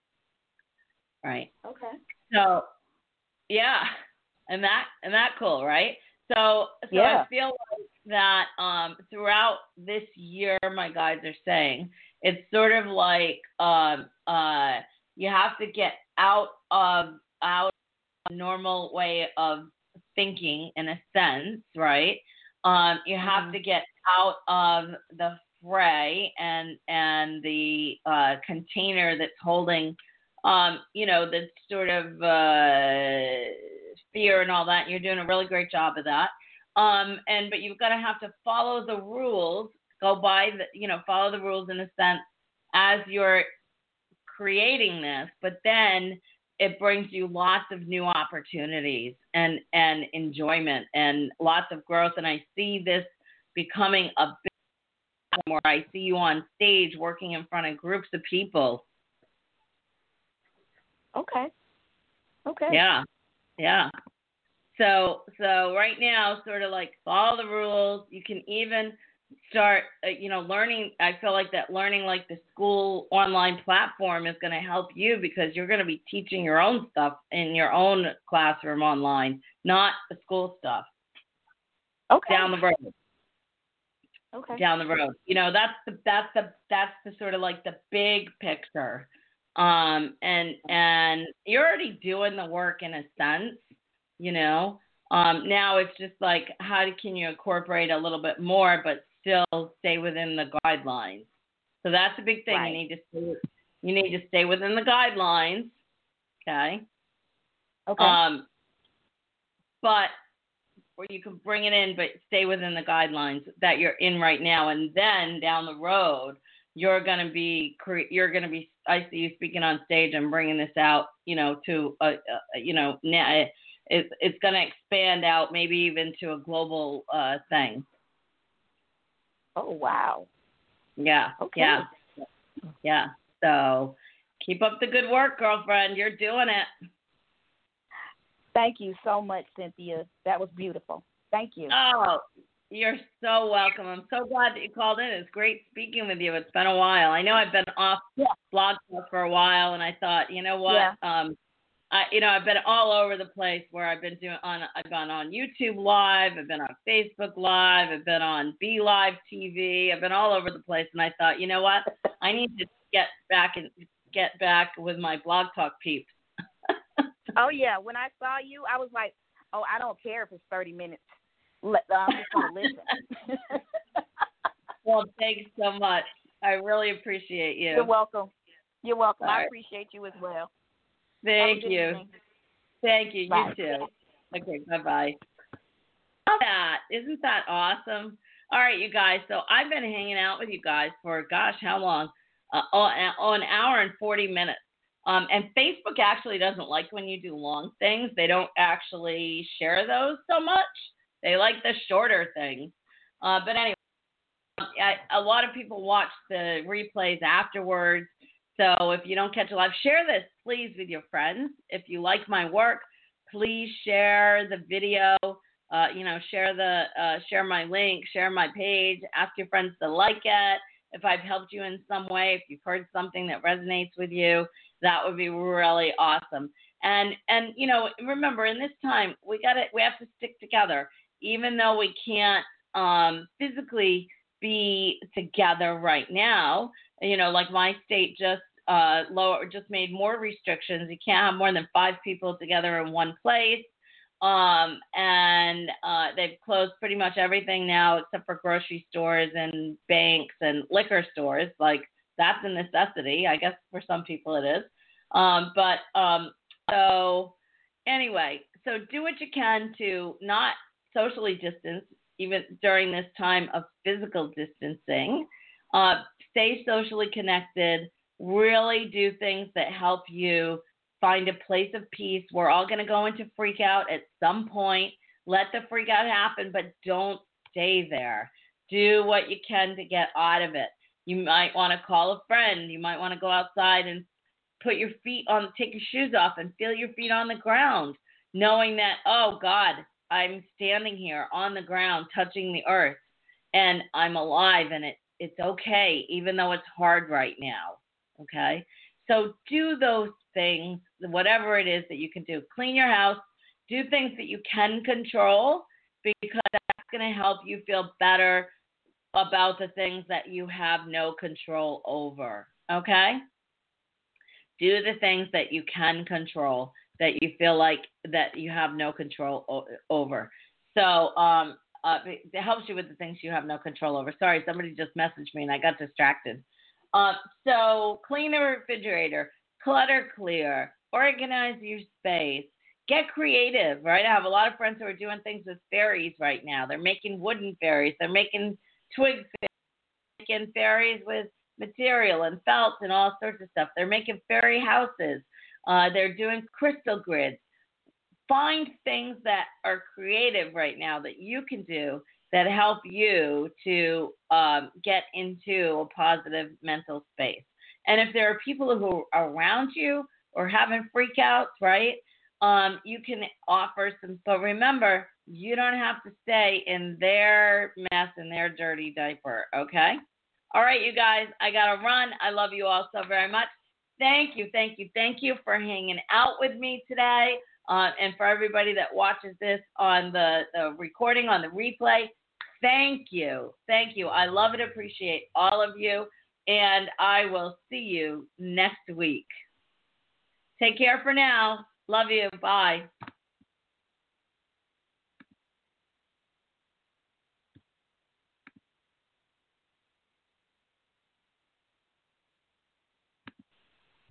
Right. Okay. So, yeah, and that and that cool, right? So, so Yeah. I feel like that um, throughout this year, my guides are saying it's sort of like um, uh, you have to get out of out of a normal way of thinking, in a sense, right? Um, you have Mhm. to get out of the fray and and the uh, container that's holding. Um, you know, the sort of uh, fear and all that. You're doing a really great job of that. Um, and but you've got to have to follow the rules, go by the, you know, follow the rules in a sense as you're creating this. But then it brings you lots of new opportunities and and enjoyment and lots of growth. And I see this becoming a big platform where I see you on stage working in front of groups of people. Okay. Okay. Yeah, yeah. So, so right now, sort of like follow the rules. You can even start, uh, you know, learning. I feel like that learning like the school online platform is going to help you because you're going to be teaching your own stuff in your own classroom online, not the school stuff. Okay. Down the road. Okay. Down the road. You know, that's the that's the that's the sort of like the big picture. Um, and and you're already doing the work in a sense, you know. Um, now it's just like how can you incorporate a little bit more, but still stay within the guidelines. So that's a big thing. Right. You need to stay, you need to stay within the guidelines. Okay. Okay. Um, but or you can bring it in, but stay within the guidelines that you're in right now, and then down the road, you're going to be you're going to be I see you speaking on stage and bringing this out, you know, to a, a you know, it's it's going to expand out, maybe even to a global uh, thing. Oh wow. Yeah. Okay. Yeah. Yeah. So keep up the good work, girlfriend. You're doing it. Thank you so much, Cynthia. That was beautiful. Thank you. Oh, you're so welcome. I'm so glad that you called in. It's great speaking with you. It's been a while. I know I've been off Yeah. Blog Talk for a while, and I thought, you know what? Yeah. Um, I, you know, I've been all over the place. Where I've been doing on, I've been on YouTube Live. I've been on Facebook Live. I've been on Be Live T V. I've been all over the place, and I thought, you know what? I need to get back and get back with my Blog Talk peeps. Oh yeah. When I saw you, I was like, oh, I don't care if it's thirty minutes. Let, I'm just gonna listen. Well, thanks so much. I really appreciate you. You're welcome. You're welcome. All I right. appreciate you as well. Thank Have a good you. evening. Thank you. Bye. You too. Okay, bye-bye. That, isn't that awesome? All right, you guys. So I've been hanging out with you guys for, gosh, how long? Uh, oh, oh, an hour and forty minutes. Um, and Facebook actually doesn't like when you do long things. They don't actually share those so much. They like the shorter things. Uh, but anyway, I, a lot of people watch the replays afterwards. So if you don't catch it live, share this, please, with your friends. If you like my work, please share the video. Uh, you know, share the uh, share my link, share my page. Ask your friends to like it. If I've helped you in some way, if you've heard something that resonates with you, that would be really awesome. And and you know, remember, in this time, we got to we have to stick together, even though we can't um, physically be together right now. You know, like my state just uh, lower just made more restrictions. You can't have more than five people together in one place. Um, and uh, they've closed pretty much everything now except for grocery stores and banks and liquor stores. Like, that's a necessity. I guess for some people it is. Um, but um, so anyway, so do what you can to not socially distance, even during this time of physical distancing. Uh, stay socially connected. Really do things that help you find a place of peace. We're all going to go into freak out at some point. Let the freak out happen, but don't stay there. Do what you can to get out of it. You might want to call a friend. You might want to go outside and put your feet on, take your shoes off and feel your feet on the ground, knowing that, oh, God, I'm standing here on the ground, touching the earth, and I'm alive, and it, it's okay, even though it's hard right now, okay? So do those things, whatever it is that you can do. Clean your house. Do things that you can control, because that's going to help you feel better about the things that you have no control over, okay? Do the things that you can control, that you feel like that you have no control o- over. So um, uh, it helps you with the things you have no control over. Sorry, somebody just messaged me and I got distracted. Uh, so clean the refrigerator, clutter clear, organize your space, get creative, right? I have a lot of friends who are doing things with fairies right now. They're making wooden fairies. They're making twig fairies, making fairies with material and felt and all sorts of stuff. They're making fairy houses. Uh, they're doing crystal grids. Find things that are creative right now that you can do that help you to um, get into a positive mental space. And if there are people who are around you or having freakouts, right, um, you can offer some. But remember, you don't have to stay in their mess and their dirty diaper, okay? All right, you guys, I got to run. I love you all so very much. Thank you, thank you, thank you for hanging out with me today. Uh, and for everybody that watches this on the, the recording, on the replay, thank you. Thank you. I love and appreciate all of you. And I will see you next week. Take care for now. Love you. Bye.